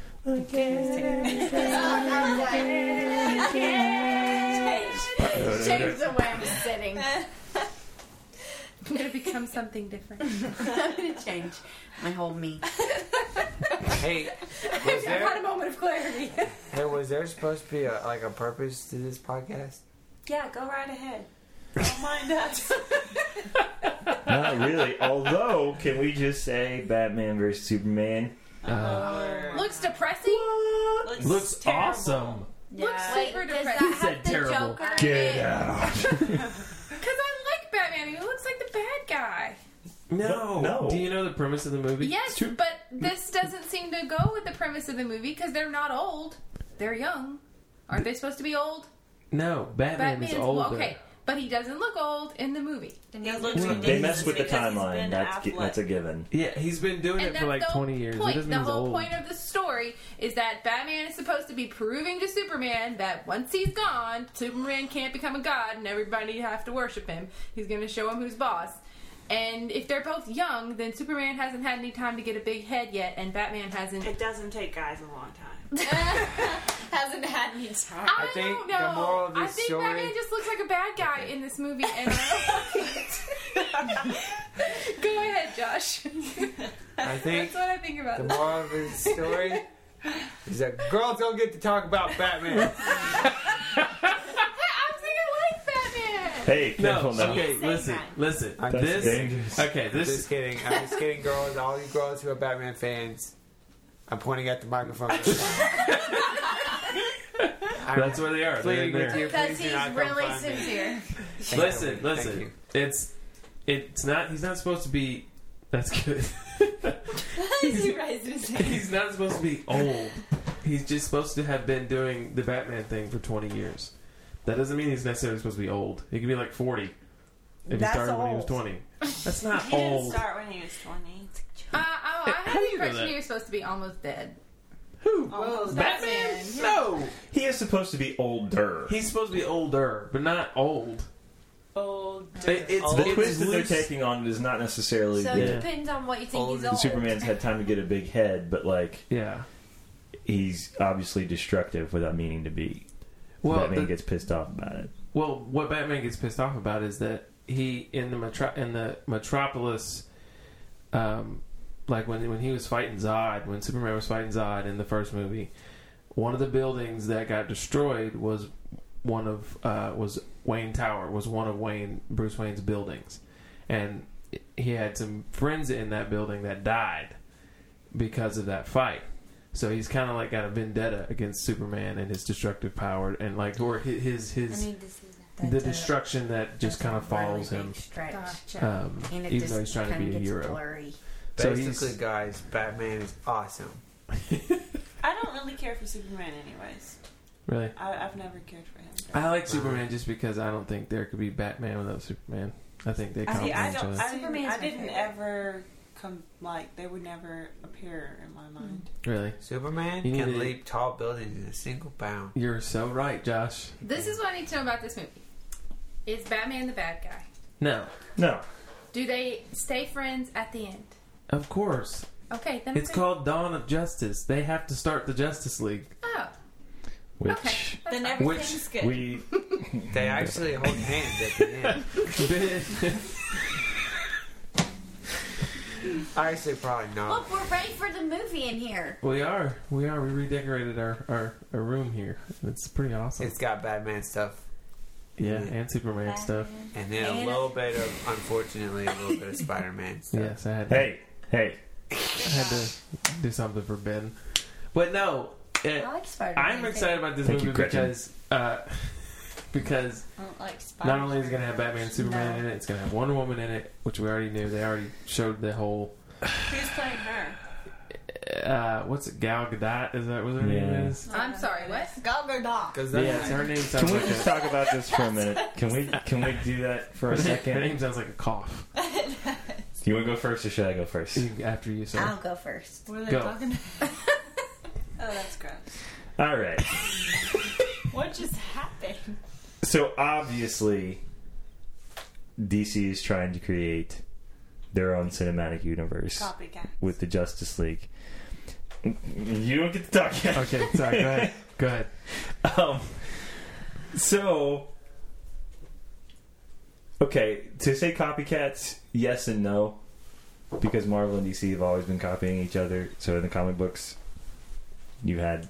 S3: Change the way I'm sitting. I'm gonna become something different.
S4: I'm gonna change my whole me.
S5: Hey,
S3: I've
S5: was
S3: had a
S5: there,
S3: moment of clarity.
S5: hey, was there supposed to be a, like a purpose to this podcast?
S7: Yeah, go right ahead. Don't mind us.
S2: Not really. Although, can we just say Batman versus Superman?
S1: Uh,
S3: Looks depressing.
S7: Looks,
S1: looks
S7: terrible.
S1: awesome.
S3: Looks
S4: Wait,
S3: super
S4: does
S3: depressing.
S4: that
S1: said
S4: have the
S1: terrible.
S4: Joker?
S2: Get out.
S3: Because I like Batman. He looks like the bad guy.
S1: No.
S2: No.
S1: Do you know the premise of the movie?
S3: Yes, but this doesn't seem to go with the premise of the movie because they're not old. They're young. Aren't they supposed to be old?
S1: No. Batman
S3: Batman's
S1: is older.
S3: well, okay, but he doesn't look old in the movie.
S7: He looks
S1: Well,
S7: ridiculous
S2: They mess with the
S7: because he's
S2: timeline.
S7: been
S2: That's
S7: Affleck.
S2: that's a given.
S1: Yeah, he's been doing
S3: And
S1: it
S3: that's
S1: for like
S3: the whole
S1: twenty years.
S3: point.
S1: It doesn't
S3: the
S1: mean he's
S3: whole
S1: old.
S3: point of the story is that Batman is supposed to be proving to Superman that once he's gone, Superman can't become a god and everybody have to worship him. He's going to show him who's boss. And if they're both young, then Superman hasn't had any time to get a big head yet, and Batman hasn't.
S7: It doesn't take guys a long time.
S6: Hasn't had any time.
S3: I,
S5: I think
S3: don't
S5: the
S3: know.
S5: moral of
S3: I
S5: this
S3: think
S5: story-
S3: Batman just looks like a bad guy in this movie, and I don't like it. Go ahead, Josh.
S5: I think
S3: That's what I think about
S5: the
S3: this.
S5: moral of this story is that girls don't get to talk about Batman.
S3: I'm saying I like Batman.
S2: Hey,
S1: No,
S2: careful now.
S1: okay,
S6: Say
S1: listen,
S6: that.
S1: listen.
S5: I'm
S2: That's
S1: This,
S2: dangerous.
S1: okay,
S5: I'm
S1: this,
S5: just kidding. I'm just kidding, girls. All you girls who are Batman fans, I'm pointing at the microphone. I'm
S1: that's where they are. They're in
S5: pleading with
S1: there.
S5: you.
S4: Because
S5: Please do
S4: he's
S5: not come
S4: really
S5: find me.
S4: sincere.
S5: Thank
S1: Listen,
S5: you. Thank
S1: listen.
S5: you.
S1: It's, it's not. He's not supposed to be. That's good.
S6: He raised his hand.
S1: He's not supposed to be old. He's just supposed to have been doing the Batman thing for twenty years. That doesn't mean he's necessarily supposed to be old. He could be like forty if
S4: That's
S1: he started when he was
S4: old.
S1: twenty. That's not
S7: He didn't
S1: old.
S7: start when he was twenty.
S3: Uh, I, I
S1: How
S3: had
S1: do
S3: the
S1: you know
S3: impression
S1: that?
S3: he was supposed to be almost dead.
S1: Who?
S7: Almost
S1: Batman?
S3: Batman, yeah.
S1: No.
S2: He is supposed to be older.
S1: He's supposed to be older, but not old.
S7: Old.
S1: It- it's
S2: the
S1: it's
S2: twist that they're
S1: loose.
S2: taking on is not necessarily
S4: So
S2: that
S4: it
S1: Yeah.
S4: depends on what you think
S5: Old
S4: he's
S5: and
S4: old.
S2: Superman's had time to get a big head, but like
S1: Yeah.
S2: he's obviously destructive without meaning to be.
S1: Well,
S2: Batman
S1: the-
S2: gets pissed off about it.
S1: Well, what Batman gets pissed off about is that he in the metro- in the Metropolis, um, like when when he was fighting Zod, when Superman was fighting Zod in the first movie, one of the buildings that got destroyed was one of uh, was Wayne Tower, was one of Wayne Bruce Wayne's buildings, and he had some friends in that building that died because of that fight. So he's kind of like got a vendetta against Superman and his destructive power, and like or his his,
S6: I
S1: his
S6: need to see that.
S1: the
S4: That's a-
S1: destruction that just
S4: that's
S1: kind
S4: a
S1: of follows
S4: really
S1: him,
S4: big stretch.
S3: Gotcha.
S1: um,
S4: And it
S1: even
S4: just
S1: though he's trying to
S4: kinda
S1: be a
S4: gets
S1: hero.
S4: blurry.
S1: So
S5: Basically,
S1: he's-
S5: guys, Batman is awesome.
S7: I don't really care for Superman, anyways.
S1: Really,
S7: I, I've never cared for him.
S1: I like Superman just because I don't think there could be Batman without Superman. I think they
S7: See,
S1: complement
S7: I
S1: each
S7: don't.
S1: other.
S7: I didn't,
S4: Superman's
S7: I
S4: my
S7: didn't
S4: favorite.
S7: ever come like they would never appear in my mind.
S1: Really,
S5: Superman
S1: You
S5: can
S1: need to-
S5: leap tall buildings in a single bound.
S1: you're so right, Josh.
S3: This is what I need to know about this movie. Is Batman the bad guy?
S1: No,
S2: No,
S3: Do they stay friends at the end?
S1: of course.
S3: Okay, then
S1: It's
S3: okay.
S1: called Dawn of Justice. They have to start the Justice League.
S3: Oh,
S2: which
S3: okay. That's
S6: Then
S3: fine.
S6: everything's good.
S2: we
S5: They actually hold hands at the end. Actually, probably not.
S4: Look, we're ready for the movie in here.
S1: we are, we are. We redecorated our, our, our room here. It's pretty awesome.
S5: It's got Batman stuff,
S1: yeah, and Superman stuff.
S5: and then a
S4: And-
S5: little bit of, unfortunately, a little bit of Spider-Man stuff.
S1: Yes, I had. To,
S2: hey hey
S1: I had to do something for Ben. But no, it,
S4: I like Spider-Man.
S1: I'm excited about this
S2: Thank
S1: movie
S2: you, Gretchen.
S1: because uh, because
S6: I don't like Spider-Man.
S1: not only is it going to have Batman and Superman
S4: No.
S1: in it, it's going to have Wonder Woman in it, which we already knew. They already showed the whole.
S7: Who's playing her?
S1: uh, what's it? Gal Gadot? Is that what her
S2: Yeah.
S1: name is?
S3: I'm sorry, what?
S6: Gal Gadot.
S5: Because
S1: Yeah, so her name sounds
S2: Can we
S1: like
S2: just
S1: a,
S2: talk about this for a minute? Can we can we do that for a
S1: her
S2: second?
S1: name sounds like a cough.
S2: Do you want to go first or should I go first?
S1: You- After you, sir.
S4: I'll go first.
S7: What are they
S1: Go.
S7: talking about? Oh, that's gross.
S2: All right.
S6: What just happened?
S2: So obviously, D C is trying to create their own cinematic universe
S7: Copycat.
S2: with the Justice League. You don't get to talk yet.
S1: Okay, sorry. Go ahead. Go ahead.
S2: Um, so, okay, to say copycats, yes and no, because Marvel and D C have always been copying each other. So in the comic books, you had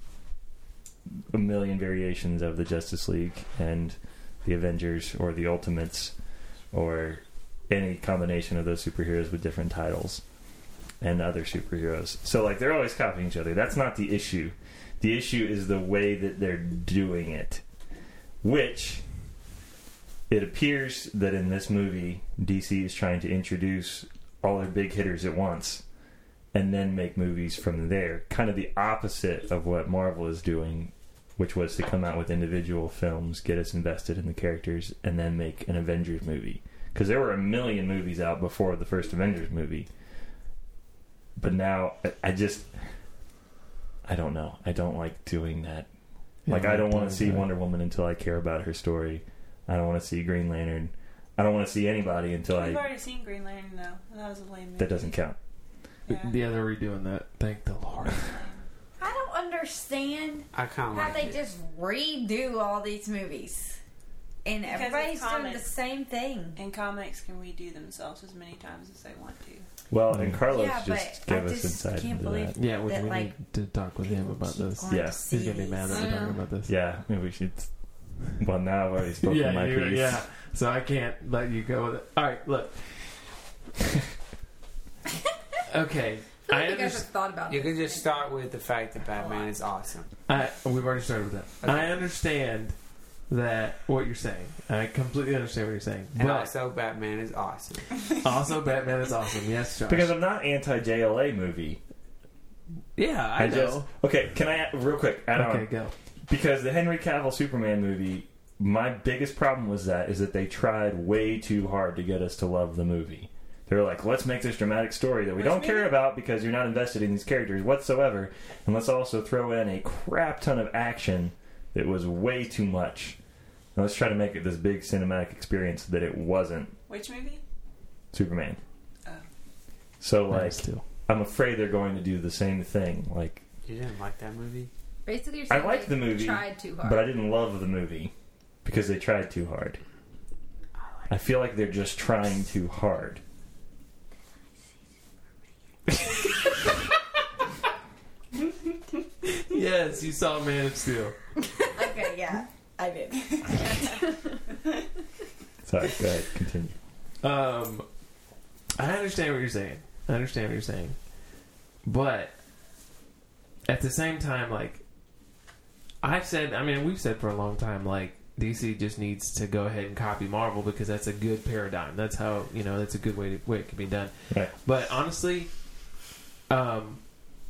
S2: a million variations of the Justice League and the Avengers or the Ultimates or any combination of those superheroes with different titles and other superheroes. So like they're always copying each other. That's not the issue. The issue is the way that they're doing it, which it appears that in this movie D C is trying to introduce all their big hitters at once and then make movies from there. Kind of the opposite of what Marvel is doing, which was to come out with individual films, get us invested in the characters, and then make an Avengers movie. Because there were a million movies out before the first Avengers movie. But now, I- I just... I don't know. I don't like doing that. Like,
S1: Yeah,
S2: I don't want
S1: doing
S2: to see
S1: that.
S2: Wonder Woman until I care about her story. I don't want to see Green Lantern. I don't want to see anybody until
S7: We've
S2: I...
S7: already seen Green Lantern, though. That was a lame movie.
S2: That doesn't count.
S7: Yeah.
S1: Yeah, they're redoing that. Thank the Lord.
S4: I don't understand
S5: I kind of
S4: how
S5: like
S4: they
S5: it.
S4: just redo all these movies. And
S7: Because
S4: everybody's
S7: it's
S4: doing the
S7: comics.
S4: same thing.
S7: And comics can redo themselves as many times as they want to.
S2: Well, and Carlos
S4: Yeah,
S2: just
S4: but I
S2: gave us
S4: just
S2: insight
S4: can't
S2: into
S4: believe-
S2: that.
S1: Yeah, we,
S4: That,
S1: we
S4: like,
S1: need to talk with him
S4: People
S1: about
S4: keep
S1: this.
S4: going
S2: Yeah.
S4: to see
S1: He's gonna be
S4: these.
S1: mad that we're talking about this.
S2: Yeah, maybe we should... Well, now I've already spoken
S1: yeah,
S2: my
S1: you-
S2: piece.
S1: yeah. So I can't let you go with it. All right, look. Okay,
S3: I
S1: I
S3: feel like you guys have
S1: understand.
S3: thought about
S5: You
S3: it.
S5: can just start with the fact that Batman is awesome.
S1: I, we've already started with that.
S5: Okay.
S1: I understand that what you're saying. I completely understand what you're saying.
S5: And
S1: But
S5: also, Batman is awesome.
S1: also, Batman is awesome. Yes, Josh.
S2: Because I'm not anti-J L A movie.
S1: yeah, I,
S2: I,
S1: know.
S2: just okay. Can I real quick add
S1: okay,
S2: on?
S1: go.
S2: Because the Henry Cavill Superman movie, my biggest problem was that is that they tried way too hard to get us to love the movie. They were like, let's make this dramatic story that we
S7: Which
S2: don't care
S7: movie?
S2: about because you're not invested in these characters whatsoever, and let's also throw in a crap ton of action that was way too much. And let's try to make it this big cinematic experience that it wasn't
S7: Which movie?
S2: Superman.
S7: Oh.
S2: So like,
S1: Nice, too.
S2: I'm afraid they're going to do the same thing. Like,
S5: You didn't like that movie?
S3: Basically, you're
S2: I
S3: saying
S2: liked
S3: they
S2: the movie,
S3: tried too hard.
S2: but I didn't love the movie because they tried too hard. I feel like they're just trying too hard.
S1: Yes, you saw Man of Steel.
S4: Okay, yeah, I did.
S2: Sorry, go ahead, continue.
S1: Um, I understand what you're saying. I understand what you're saying, but at the same time, like I've said, I mean, we've said for a long time, like D C just needs to go ahead and copy Marvel because that's a good paradigm. That's how you know that's a good way to way it can be done.
S2: Right.
S1: But honestly, um,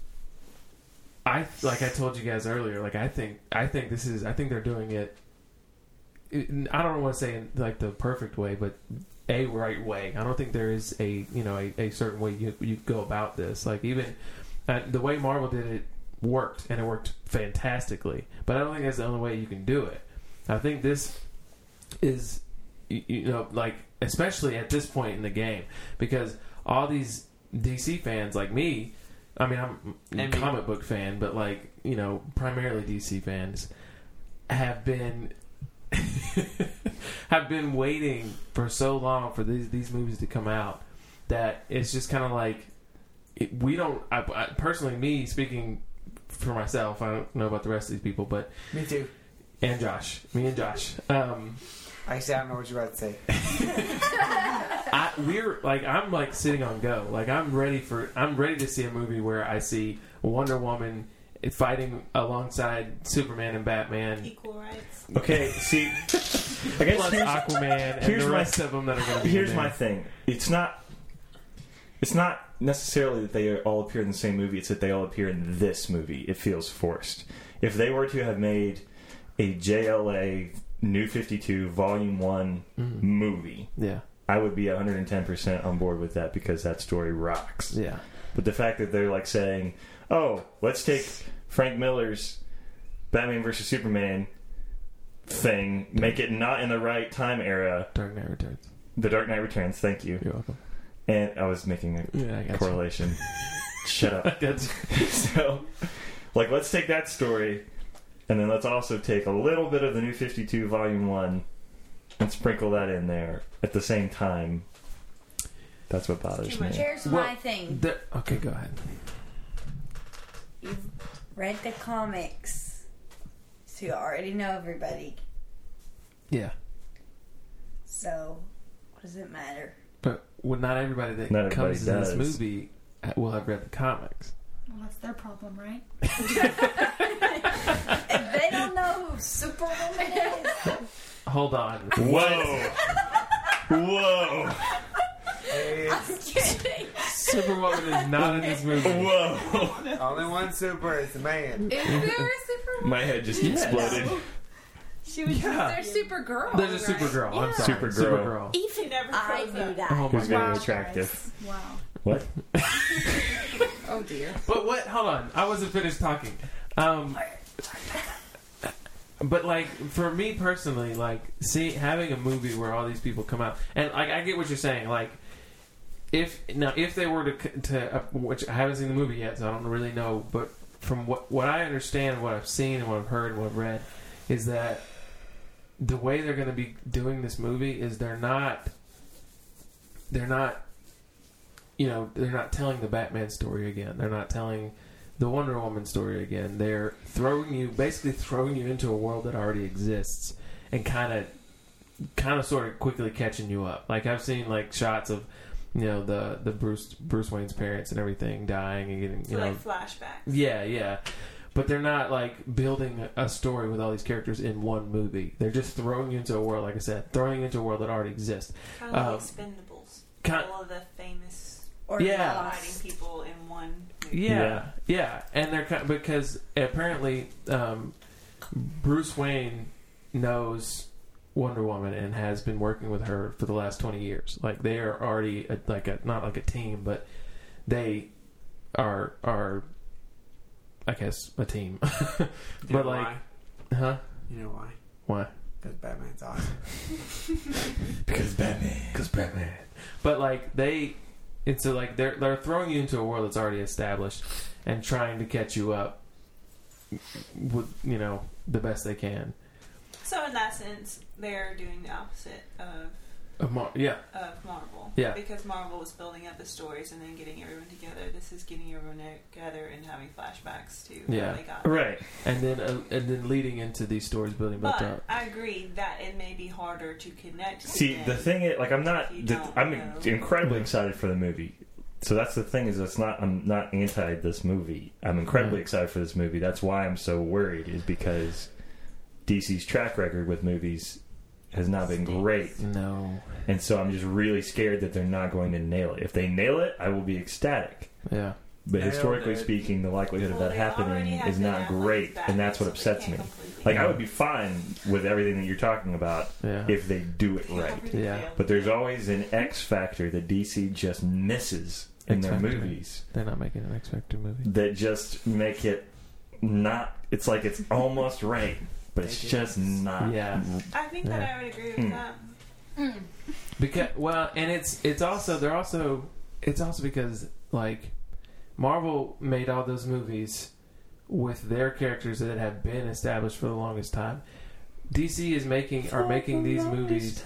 S1: I like I told you guys earlier. Like I think I think this is I think they're doing it. it I don't want to say in like the perfect way, but a right way. I don't think there is a you know a, a certain way you you go about this. Like even uh, the way Marvel did it worked, and it worked fantastically. But I don't think that's the only way you can do it. I think this is you, you know like especially at this point in the game because all these D C fans like me. I mean, I'm a
S5: And me.
S1: comic book fan, but like you know, primarily D C fans have been have been waiting for so long for these these movies to come out that it's just kind of like it, we don't. I, I, personally, me speaking for myself, I don't know about the rest of these people, but
S5: Me too.
S1: and Josh, me and Josh. Um,
S5: Actually, I don't know what you're about to say.
S1: I, we're like I'm like sitting on go. Like I'm ready for I'm ready to see a movie where I see Wonder Woman fighting alongside Superman and Batman,
S7: Equal rights.
S2: Okay, see, I guess
S1: plus
S2: here's,
S1: Aquaman, and
S2: here's
S1: the
S2: my-
S1: rest of them that are going to be.
S2: here's
S1: in
S2: my
S1: there.
S2: thing. It's not. It's not necessarily that they all appear in the same movie. It's that they all appear in this movie. It feels forced. If they were to have made a J L A New fifty-two Volume One
S1: Mhm.
S2: movie,
S1: Yeah.
S2: I would be one hundred ten percent on board with that because that story rocks.
S1: Yeah.
S2: But the fact that they're like saying, "Oh, let's take Frank Miller's Batman versus Superman thing, make it not in the right time era,
S1: Dark Knight Returns.
S2: The Dark Knight Returns." Thank you.
S1: You're welcome.
S2: And I was making a
S1: Yeah, I got
S2: correlation. Shut
S1: you.
S2: up.
S1: I got you.
S2: So, like, let's take that story, and then let's also take a little bit of the New fifty-two Volume One and sprinkle that in there at the same time. That's what bothers
S7: Too
S2: me.
S7: much.
S4: Here's
S1: Well,
S4: my thing.
S1: The, okay, go ahead.
S4: You've read the comics, so you already know everybody.
S1: Yeah.
S4: So, what does it matter?
S1: But well, not everybody that
S2: Not everybody
S1: comes to this
S2: does.
S1: movie will have read the comics.
S6: Well, that's their problem, right?
S4: If they don't know who Superwoman is,
S1: Hold on.
S2: Whoa! Whoa!
S4: I'm kidding.
S1: Superwoman is not in this movie.
S2: Whoa!
S5: Only one super is the man.
S3: Is there a Superwoman?
S2: My head just
S1: Yes.
S2: exploded.
S3: She was.
S1: Yeah.
S3: There's Supergirl.
S1: There's a
S3: right?
S1: Supergirl. I'm
S3: Yeah.
S1: sorry.
S2: Supergirl.
S1: Supergirl.
S7: She
S4: Even
S7: never
S4: I
S7: grows
S4: knew
S7: up.
S4: that.
S1: Oh my
S2: Who's very
S1: god.
S2: attractive.
S6: Wow.
S2: What?
S3: Oh dear.
S1: But what? Hold on. I wasn't finished talking. Um, but like for me personally, like see having a movie where all these people come out, and like I get what you're saying. Like if now if they were to to uh, which I haven't seen the movie yet, so I don't really know. But from what what I understand, what I've seen, and what I've heard, and what I've read, is that the way they're going to be doing this movie is they're not they're not you know they're not telling the Batman story again. They're not telling the Wonder Woman story again. They're throwing you basically throwing you into a world that already exists and kind of kind of sort of quickly catching you up. Like I've seen like shots of you know the the Bruce Bruce Wayne's parents and everything dying and getting you
S7: So
S1: know
S7: like flashbacks.
S1: yeah, yeah. But they're not like building a story with all these characters in one movie. They're just throwing you into a world, like I said, throwing you into a world that already exists.
S7: Kind of
S1: Um,
S7: like Expendables.
S1: kind-
S7: All of the famous
S4: Or
S1: Yeah.
S4: Lost.
S7: fighting people in one movie.
S1: Yeah,
S2: Yeah.
S1: yeah, and they're kind because apparently um, Bruce Wayne knows Wonder Woman and has been working with her for the last twenty years. Like they are already a, like a not like a team, but they are are I guess a team.
S5: You
S1: but
S5: know
S1: like,
S5: why?
S1: huh?
S5: You know why?
S1: Why?
S5: Because Batman's awesome.
S2: Because Batman.
S1: Because Batman. But like they, it's a, like they're they're throwing you into a world that's already established and trying to catch you up with you know the best they can.
S7: So in that sense, they're doing the opposite of
S1: Of Mar- yeah,
S7: of Marvel.
S1: Yeah.
S7: Because Marvel was building up the stories and then getting everyone together. This is getting everyone together and having flashbacks to
S1: Yeah.
S7: how they got.
S2: Right.
S1: and then uh, and then leading into these stories building built
S7: But
S1: up.
S7: I agree that it may be harder to connect. to
S2: See,
S7: them.
S2: the thing is, like, I'm not.
S7: You
S2: The,
S7: don't
S2: I'm
S7: know.
S2: incredibly excited for the movie. So that's the thing is, it's not. I'm not anti this movie. I'm incredibly
S1: Yeah.
S2: excited for this movie. That's why I'm so worried. Is because D C's track record with movies has not been great,
S1: No,
S2: and so I'm just really scared that they're not going to nail it. If they nail it, I will be ecstatic.
S1: yeah,
S2: But
S5: Nailed
S2: historically
S5: it.
S2: speaking, the likelihood of
S7: Well,
S2: that
S7: they already
S2: happening
S7: have
S2: is
S7: been
S2: not
S7: at, like,
S2: great,
S7: Batman,
S2: and that's what
S7: so they
S2: upsets
S7: can't
S2: me.
S7: completely-
S2: Like, I would be fine with everything that you're talking about
S1: yeah.
S2: if they do it right.
S1: Yeah.
S2: But there's always an X factor that D C just misses in
S1: X
S2: their
S1: factor.
S2: movies
S1: They're not making an X Factor movie.
S2: that just make it not. It's like it's almost right, but it's just not.
S1: Yeah.
S7: I think that
S1: Yeah.
S7: I would agree with
S2: Mm.
S7: that.
S1: Because well, and it's it's also they're also it's also because like Marvel made all those movies with their characters that have been established for the longest time. D C is making are making these movies.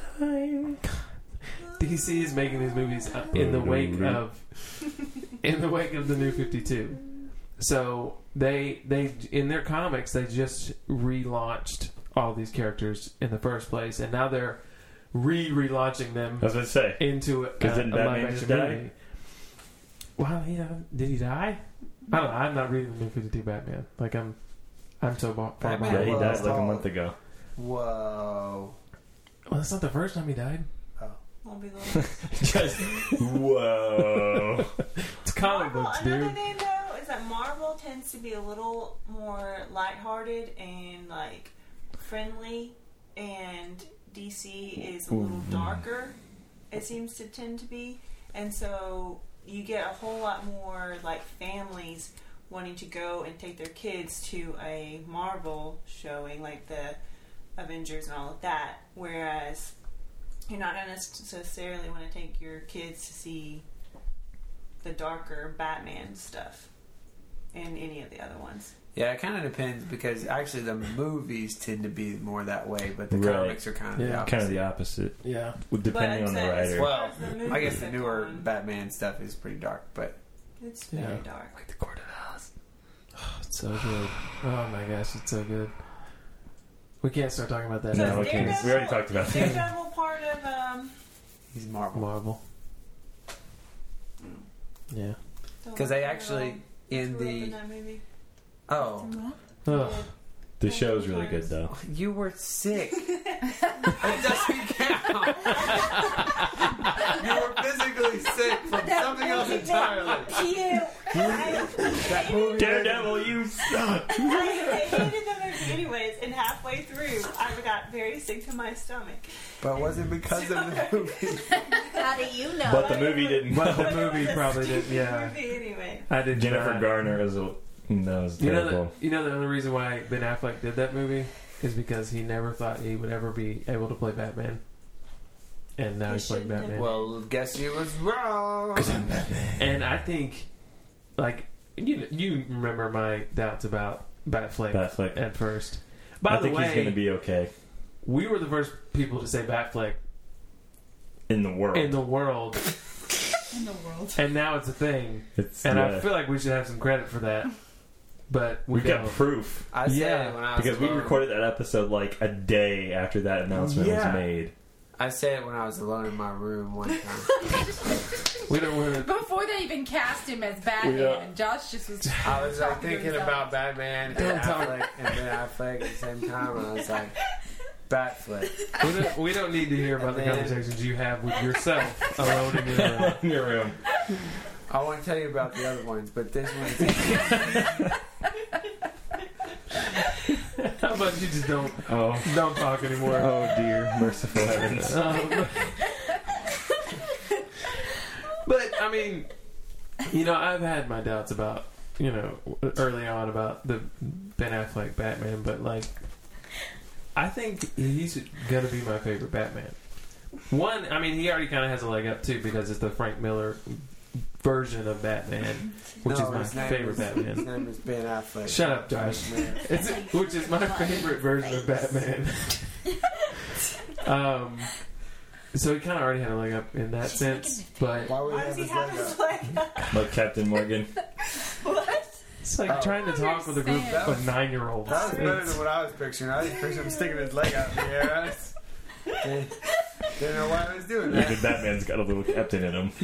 S1: D C is making these movies uh, in the wake of in the wake of the New fifty-two. So they they in their comics they just relaunched all these characters in the first place, and now they're re-relaunching them
S2: I was gonna say.
S1: into a,
S2: 'Cause
S1: a,
S2: didn't
S1: a
S2: Batman
S1: live
S2: just
S1: action
S2: die?
S1: movie. Well, yeah, did he die? I don't know. I'm not reading the New fifty-two Batman. Like I'm, I'm so far far
S5: Batman
S2: Yeah,
S1: behind.
S2: he
S5: Well,
S2: died
S5: it's
S2: like a
S5: all-
S2: month ago.
S5: Whoa.
S1: Well, that's not the first time he died.
S7: Won't be long.
S2: Just whoa.
S1: comic
S7: Marvel,
S1: books,
S7: another
S1: dude.
S7: thing though is that Marvel tends to be a little more lighthearted and like friendly, and D C is a little darker. It seems to tend to be, and so you get a whole lot more like families wanting to go and take their kids to a Marvel showing, like the Avengers and all of that. Whereas you're not going to necessarily want to take your kids to see the darker Batman stuff and any of the other ones.
S5: Yeah, it kind of depends because actually the movies tend to be more that way, but the
S2: Right.
S5: comics are kind of the
S1: Yeah.
S5: opposite.
S2: Kind of the opposite.
S1: Yeah.
S2: Well, depending
S7: But
S2: on the
S7: as- as
S2: writer.
S7: far
S5: Well,
S7: as the movies
S5: I guess the
S7: have
S5: newer
S7: gone,
S5: Batman stuff is pretty dark, but
S7: it's very
S1: Yeah.
S7: dark.
S1: Like the Court of Owls. Oh, it's so good. Oh my gosh, it's so good. We can't start talking about that
S7: So
S2: No,
S1: now.
S7: is
S2: okay.
S7: Daredevil-
S2: We already talked about
S7: is
S2: that.
S7: Daredevil part of um,
S5: he's Marvel.
S1: Marvel. Yeah.
S5: Because they actually, in
S7: grew up in
S5: the...
S7: that movie.
S5: Oh,
S1: Ugh.
S2: The show's really good, though.
S5: you were sick. It doesn't count. You were physically sick from something else entirely.
S4: Cute.
S5: That movie.
S2: Daredevil, you suck!
S7: I hated the movie anyways, and halfway through, I got very sick to my stomach.
S5: But was it because of the movie?
S4: How do you know?
S2: But the movie didn't.
S1: But the
S7: It was
S1: movie
S7: a
S1: probably
S7: stupid
S1: did. Yeah.
S7: movie anyway.
S1: I did.
S2: Jennifer
S1: not.
S2: Garner is a. That was
S1: You know,
S2: terrible.
S1: the, you know the only reason why Ben Affleck did that movie is because he never thought he would ever be able to play Batman, and now
S7: He
S1: he's playing
S7: shouldn't have.
S1: Batman.
S5: Well, guess you was wrong.
S1: And I think, like, you you remember my doubts about Batfleck,
S2: Batfleck.
S1: at first. By
S2: I
S1: the
S2: think
S1: way,
S2: he's going to be okay
S1: we were the first people to say Batfleck
S2: in the world.
S1: in the world,
S6: In the world.
S1: and now it's a thing.
S2: it's,
S1: And
S2: yeah.
S1: I feel like we should have some credit for that. But we
S2: We've got
S1: don't.
S2: proof
S5: I said
S1: Yeah,
S5: it when I was
S2: because we
S5: alone.
S2: recorded that episode like a day after that announcement
S1: Yeah.
S2: was made.
S5: I said it when I was alone in my room one time.
S1: We don't want to.
S3: Before they even cast him as Batman,
S2: Yeah.
S3: Josh just was.
S5: I was like
S3: talking to
S5: thinking
S3: himself.
S5: about Batman and
S1: Don't talk.
S5: Affleck and Ben Affleck at the same time, and I was like, Batfleck.
S1: We don't, we don't need to hear about the
S5: And then-
S1: conversations you have with yourself alone in your room.
S2: In your room.
S5: I want to tell you about the other ones, but this one.
S1: How about you just don't
S2: Oh.
S1: don't talk anymore?
S2: Oh dear, merciful heavens.
S1: Um, but I mean, you know, I've had my doubts about, you know, early on about the Ben Affleck Batman, but like, I think he's gonna be my favorite Batman. One, I mean, he already kind of has a leg up too because it's the Frank Miller version of Batman, which
S5: No,
S1: is my
S5: his name
S1: favorite
S5: is-
S1: Batman.
S5: His name is Ben Affleck.
S1: Shut up, Josh. It's, which is my favorite version of Batman. um, so he kind of already had a leg up in that sense, but
S5: Why would
S7: Why
S5: he
S7: does
S5: have
S7: he
S5: his
S7: have
S5: leg
S7: his
S5: up?
S7: leg up?
S2: Like Captain Morgan.
S7: What?
S1: it's like
S5: Oh.
S1: trying to talk with a group
S3: That
S1: of nine-year-olds.
S5: That was better
S1: It's-
S5: than what I was picturing. I was picturing him sticking his leg out in the air. I just didn't, didn't know why I was doing
S2: Yeah,
S5: that.
S2: 'cause Batman's got a little captain in him.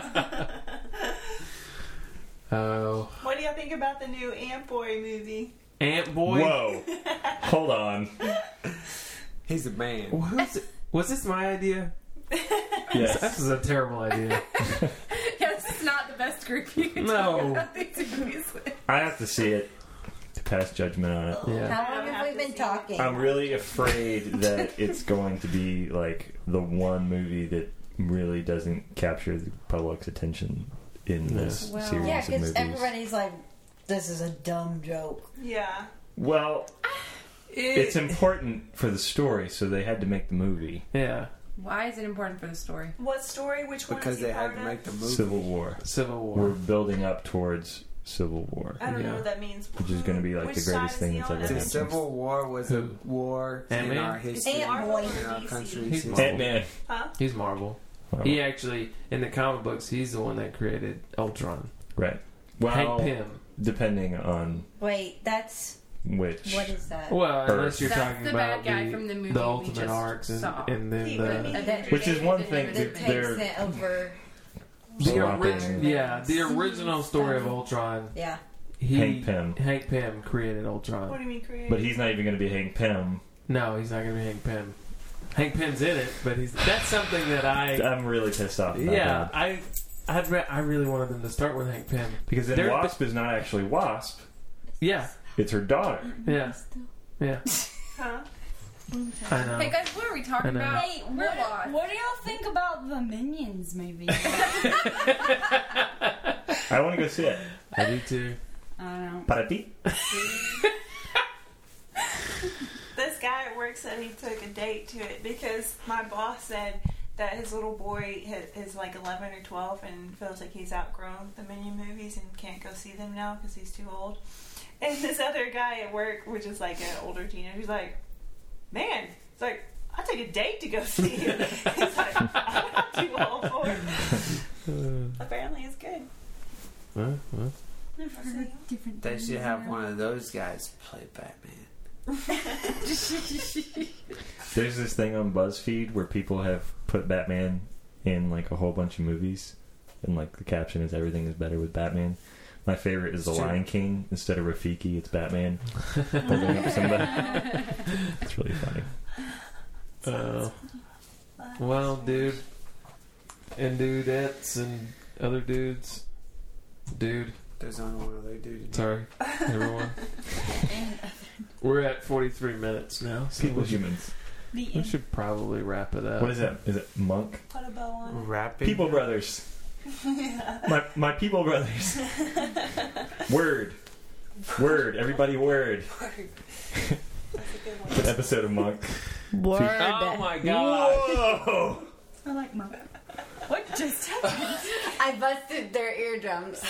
S1: Oh,
S7: What do y'all think about the new Ant Boy movie?
S1: Ant Boy.
S2: Whoa. Hold on.
S5: He's a man.
S1: Who's it? Was this my idea?
S2: Yes.
S1: This is a terrible idea.
S3: Yeah, this is not the best group you can
S1: No.
S3: talk about these movies with.
S2: I have to see it to pass judgment on it.
S1: Yeah.
S4: How long have we been talking?
S2: I'm really afraid that it's going to be like the one movie that really doesn't capture the public's attention in this
S3: Well-
S2: series
S4: Yeah,
S2: of
S4: because
S2: movies.
S4: everybody's like, this is a dumb joke.
S7: Yeah.
S2: Well, it's important for the story, so they had to make the movie.
S1: Yeah.
S3: Why is it important for the story?
S7: What story? Which one
S5: Because
S7: is he
S5: they had
S7: part
S5: to
S7: of?
S5: make the movie.
S2: Civil War.
S1: Civil War.
S2: We're building up towards Civil War.
S7: I don't
S1: Yeah.
S7: know what that means.
S2: Which is gonna be, like,
S7: Which
S2: the greatest
S7: side
S2: thing
S7: is
S2: that's
S7: he
S2: ever
S7: on?
S5: The
S2: happened.
S5: Civil War was a
S1: Who?
S5: war in
S1: Ant-Man?
S5: our history.
S4: Ant
S7: Marvel
S4: Boy.
S7: or
S5: In our
S7: D C?
S5: country's
S1: He's
S5: history.
S2: Ant-Man.
S7: Huh?
S1: He's Marvel.
S2: Wow.
S1: He actually, in the comic books, he's the one that created Ultron.
S2: Right. Well,
S1: Hank Pym.
S2: depending on
S4: Wait, that's
S2: which.
S4: what is that?
S1: Well,
S2: Or-
S1: unless you're
S3: That's
S1: talking
S3: the
S1: about
S3: bad guy
S1: the,
S3: from the movie
S1: the
S3: we
S1: Ultimate
S3: just
S1: Arcs and,
S3: saw.
S1: and then
S7: He
S1: the
S7: really-
S3: Avengers
S2: Which is one
S3: Age
S2: thing
S3: and
S2: that
S3: everything.
S2: they're-
S4: Takes it over.
S1: the
S2: Swapping.
S1: ori- yeah the original story of Ultron.
S4: Yeah.
S1: He,
S2: Hank Pym.
S1: Hank Pym created
S7: What
S1: Ultron.
S7: do you mean create?
S2: But he's not even going to be Hank Pym.
S1: No, he's not going to be Hank Pym. Hank Pym's in it, but he's that's something that I
S2: I'm really pissed off about
S1: yeah
S2: that.
S1: I I'd re- I really wanted them to start with Hank Pym
S2: Because then
S1: They're-
S2: Wasp is not actually Wasp.
S1: Yeah,
S2: It's her daughter.
S1: yeah, yeah.
S7: Huh?
S1: I know.
S3: Hey guys, what are we talking
S1: I know.
S3: about?
S6: Hey,
S3: We're
S6: what,
S3: lost.
S6: what do y'all think about the Minions movie?
S2: I want to go see it.
S1: I do too.
S6: I don't know.
S2: Para ti.
S7: This guy at work said he took a date to it because my boss said that his little boy ha- is like eleven or twelve and feels like he's outgrown the Minion movies and can't go see them now because he's too old. And this other guy at work, which is like an older teenager, he's like, man, it's like, I take a date to go see it. He's like, I'm not too old for it. Apparently it's good.
S1: Huh? Huh?
S6: I've heard different
S5: They
S6: things
S5: should have
S6: around.
S5: one of those guys play Batman.
S2: There's this thing on BuzzFeed where people have put Batman in like a whole bunch of movies, and like the caption is "Everything is better with Batman." My favorite is The
S5: It's true.
S2: Lion King. Instead of Rafiki, it's Batman holding up somebody. It's really funny.
S1: Uh, well, dude, and dudettes and other dudes, dude.
S5: There's only one other dude. in
S1: Sorry, everyone. We're at forty-three minutes now, so
S2: People
S1: we should,
S2: humans.
S6: The
S1: we should probably wrap it up.
S2: What is that? Is it Monk?
S7: Put a bow
S5: there.
S7: on
S5: Rapping.
S2: People Brothers. My my People Brothers. Word. Word. Everybody word.
S7: it. That's a good one.
S2: It's an episode of Monk.
S4: Word.
S1: Oh my god!
S2: Whoa!
S6: I like my. What just happened?
S4: I busted their eardrums.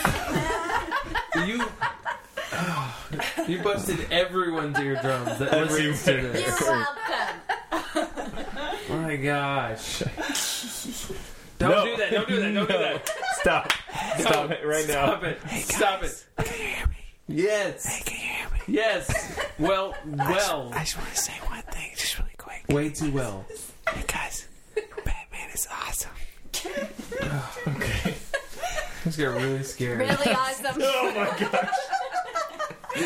S1: You, you busted everyone's eardrums that listens to
S4: You're
S1: this.
S4: welcome.
S1: My gosh! Don't
S2: No.
S1: do that! Don't do that! Don't do
S2: No.
S1: that!
S2: Stop. Stop it right now.
S1: Stop it! Stop it!
S5: Can you hear me?
S1: Yes!
S5: Hey, can you hear me?
S1: Yes! Well, well,
S5: I just want to say one thing, just really quick.
S1: way too well.
S5: Hey guys, Batman is awesome.
S1: Okay. This got really scary.
S4: Really awesome.
S2: Oh my gosh.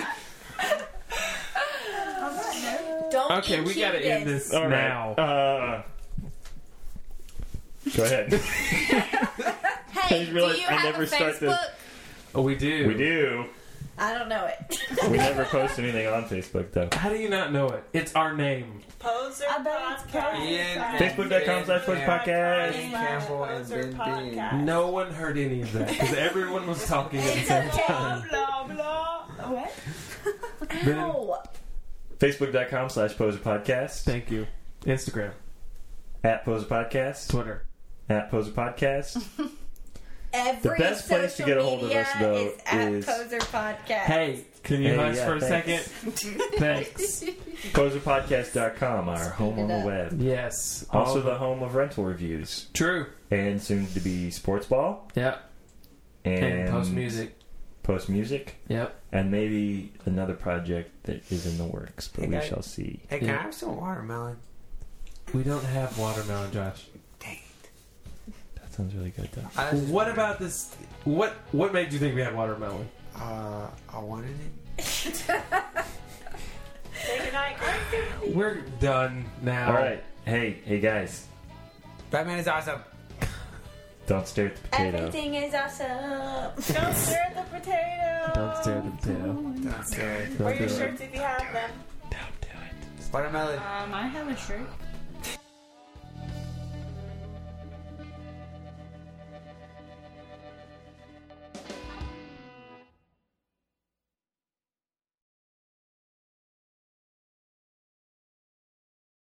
S4: Don't
S1: Okay, we gotta
S4: impugn
S1: end this
S2: All right.
S1: now.
S2: Uh, go ahead.
S3: Hey,
S2: I
S3: do
S2: realized
S3: you
S2: I
S3: have
S2: never
S3: a
S2: start this-
S3: Facebook?
S1: Oh, we do.
S2: We do.
S4: I don't know it.
S2: We never post anything on Facebook though.
S1: How do you not know it? It's our name.
S7: Poser
S6: I bet it's
S7: podcast.
S5: Ian,
S2: Facebook.com slash Poser Podcast.
S5: Ben Campbell and
S7: Poser
S5: Ben Bean.
S7: podcast.
S1: No one heard any of that because everyone was talking at the same time.
S7: Blah blah.
S6: What?
S1: Ben,
S4: Ow.
S2: Facebook.com slash Poser Podcast.
S1: thank you. Instagram,
S2: At Poser Podcast.
S1: Twitter.
S2: At Poser Podcast.
S4: Every
S2: The best place to
S4: social
S2: get a hold of
S4: media
S2: us, though,
S4: is at
S2: is-
S4: Poser Podcast.
S1: Hey, can you
S2: Hey,
S1: hush
S2: yeah,
S1: for a
S2: thanks.
S1: second? Thanks.
S2: Poser Podcast dot com, our home on the web.
S1: Yes.
S2: Also
S1: all
S2: the home of rental reviews.
S1: True.
S2: And soon to be Sports Ball.
S1: Yep.
S2: And,
S1: And post music.
S2: Post music.
S1: Yep.
S2: And maybe another project that is in the works, but
S5: Hey,
S2: we
S5: guys.
S2: shall see.
S5: Hey, can
S1: Yeah.
S5: I have some watermelon?
S1: We don't have watermelon, Josh.
S5: Dang.
S2: That sounds really good, though.
S5: I was just
S1: What
S5: wondering.
S1: about this? What What made you think we had watermelon?
S5: Uh, I wanted it.
S7: Say goodnight, Gracie.
S1: We're done now.
S2: All right. Hey, hey guys.
S5: Batman is awesome.
S2: Don't stare at the potato.
S4: Everything is awesome.
S7: Don't stare at the potato.
S1: Don't stare at the potato.
S5: Don't do it.
S1: Don't
S7: Wear
S1: do
S7: your
S1: it.
S7: shirts if you have them.
S2: Don't do it.
S5: Watermelon.
S6: Um, I have a shirt.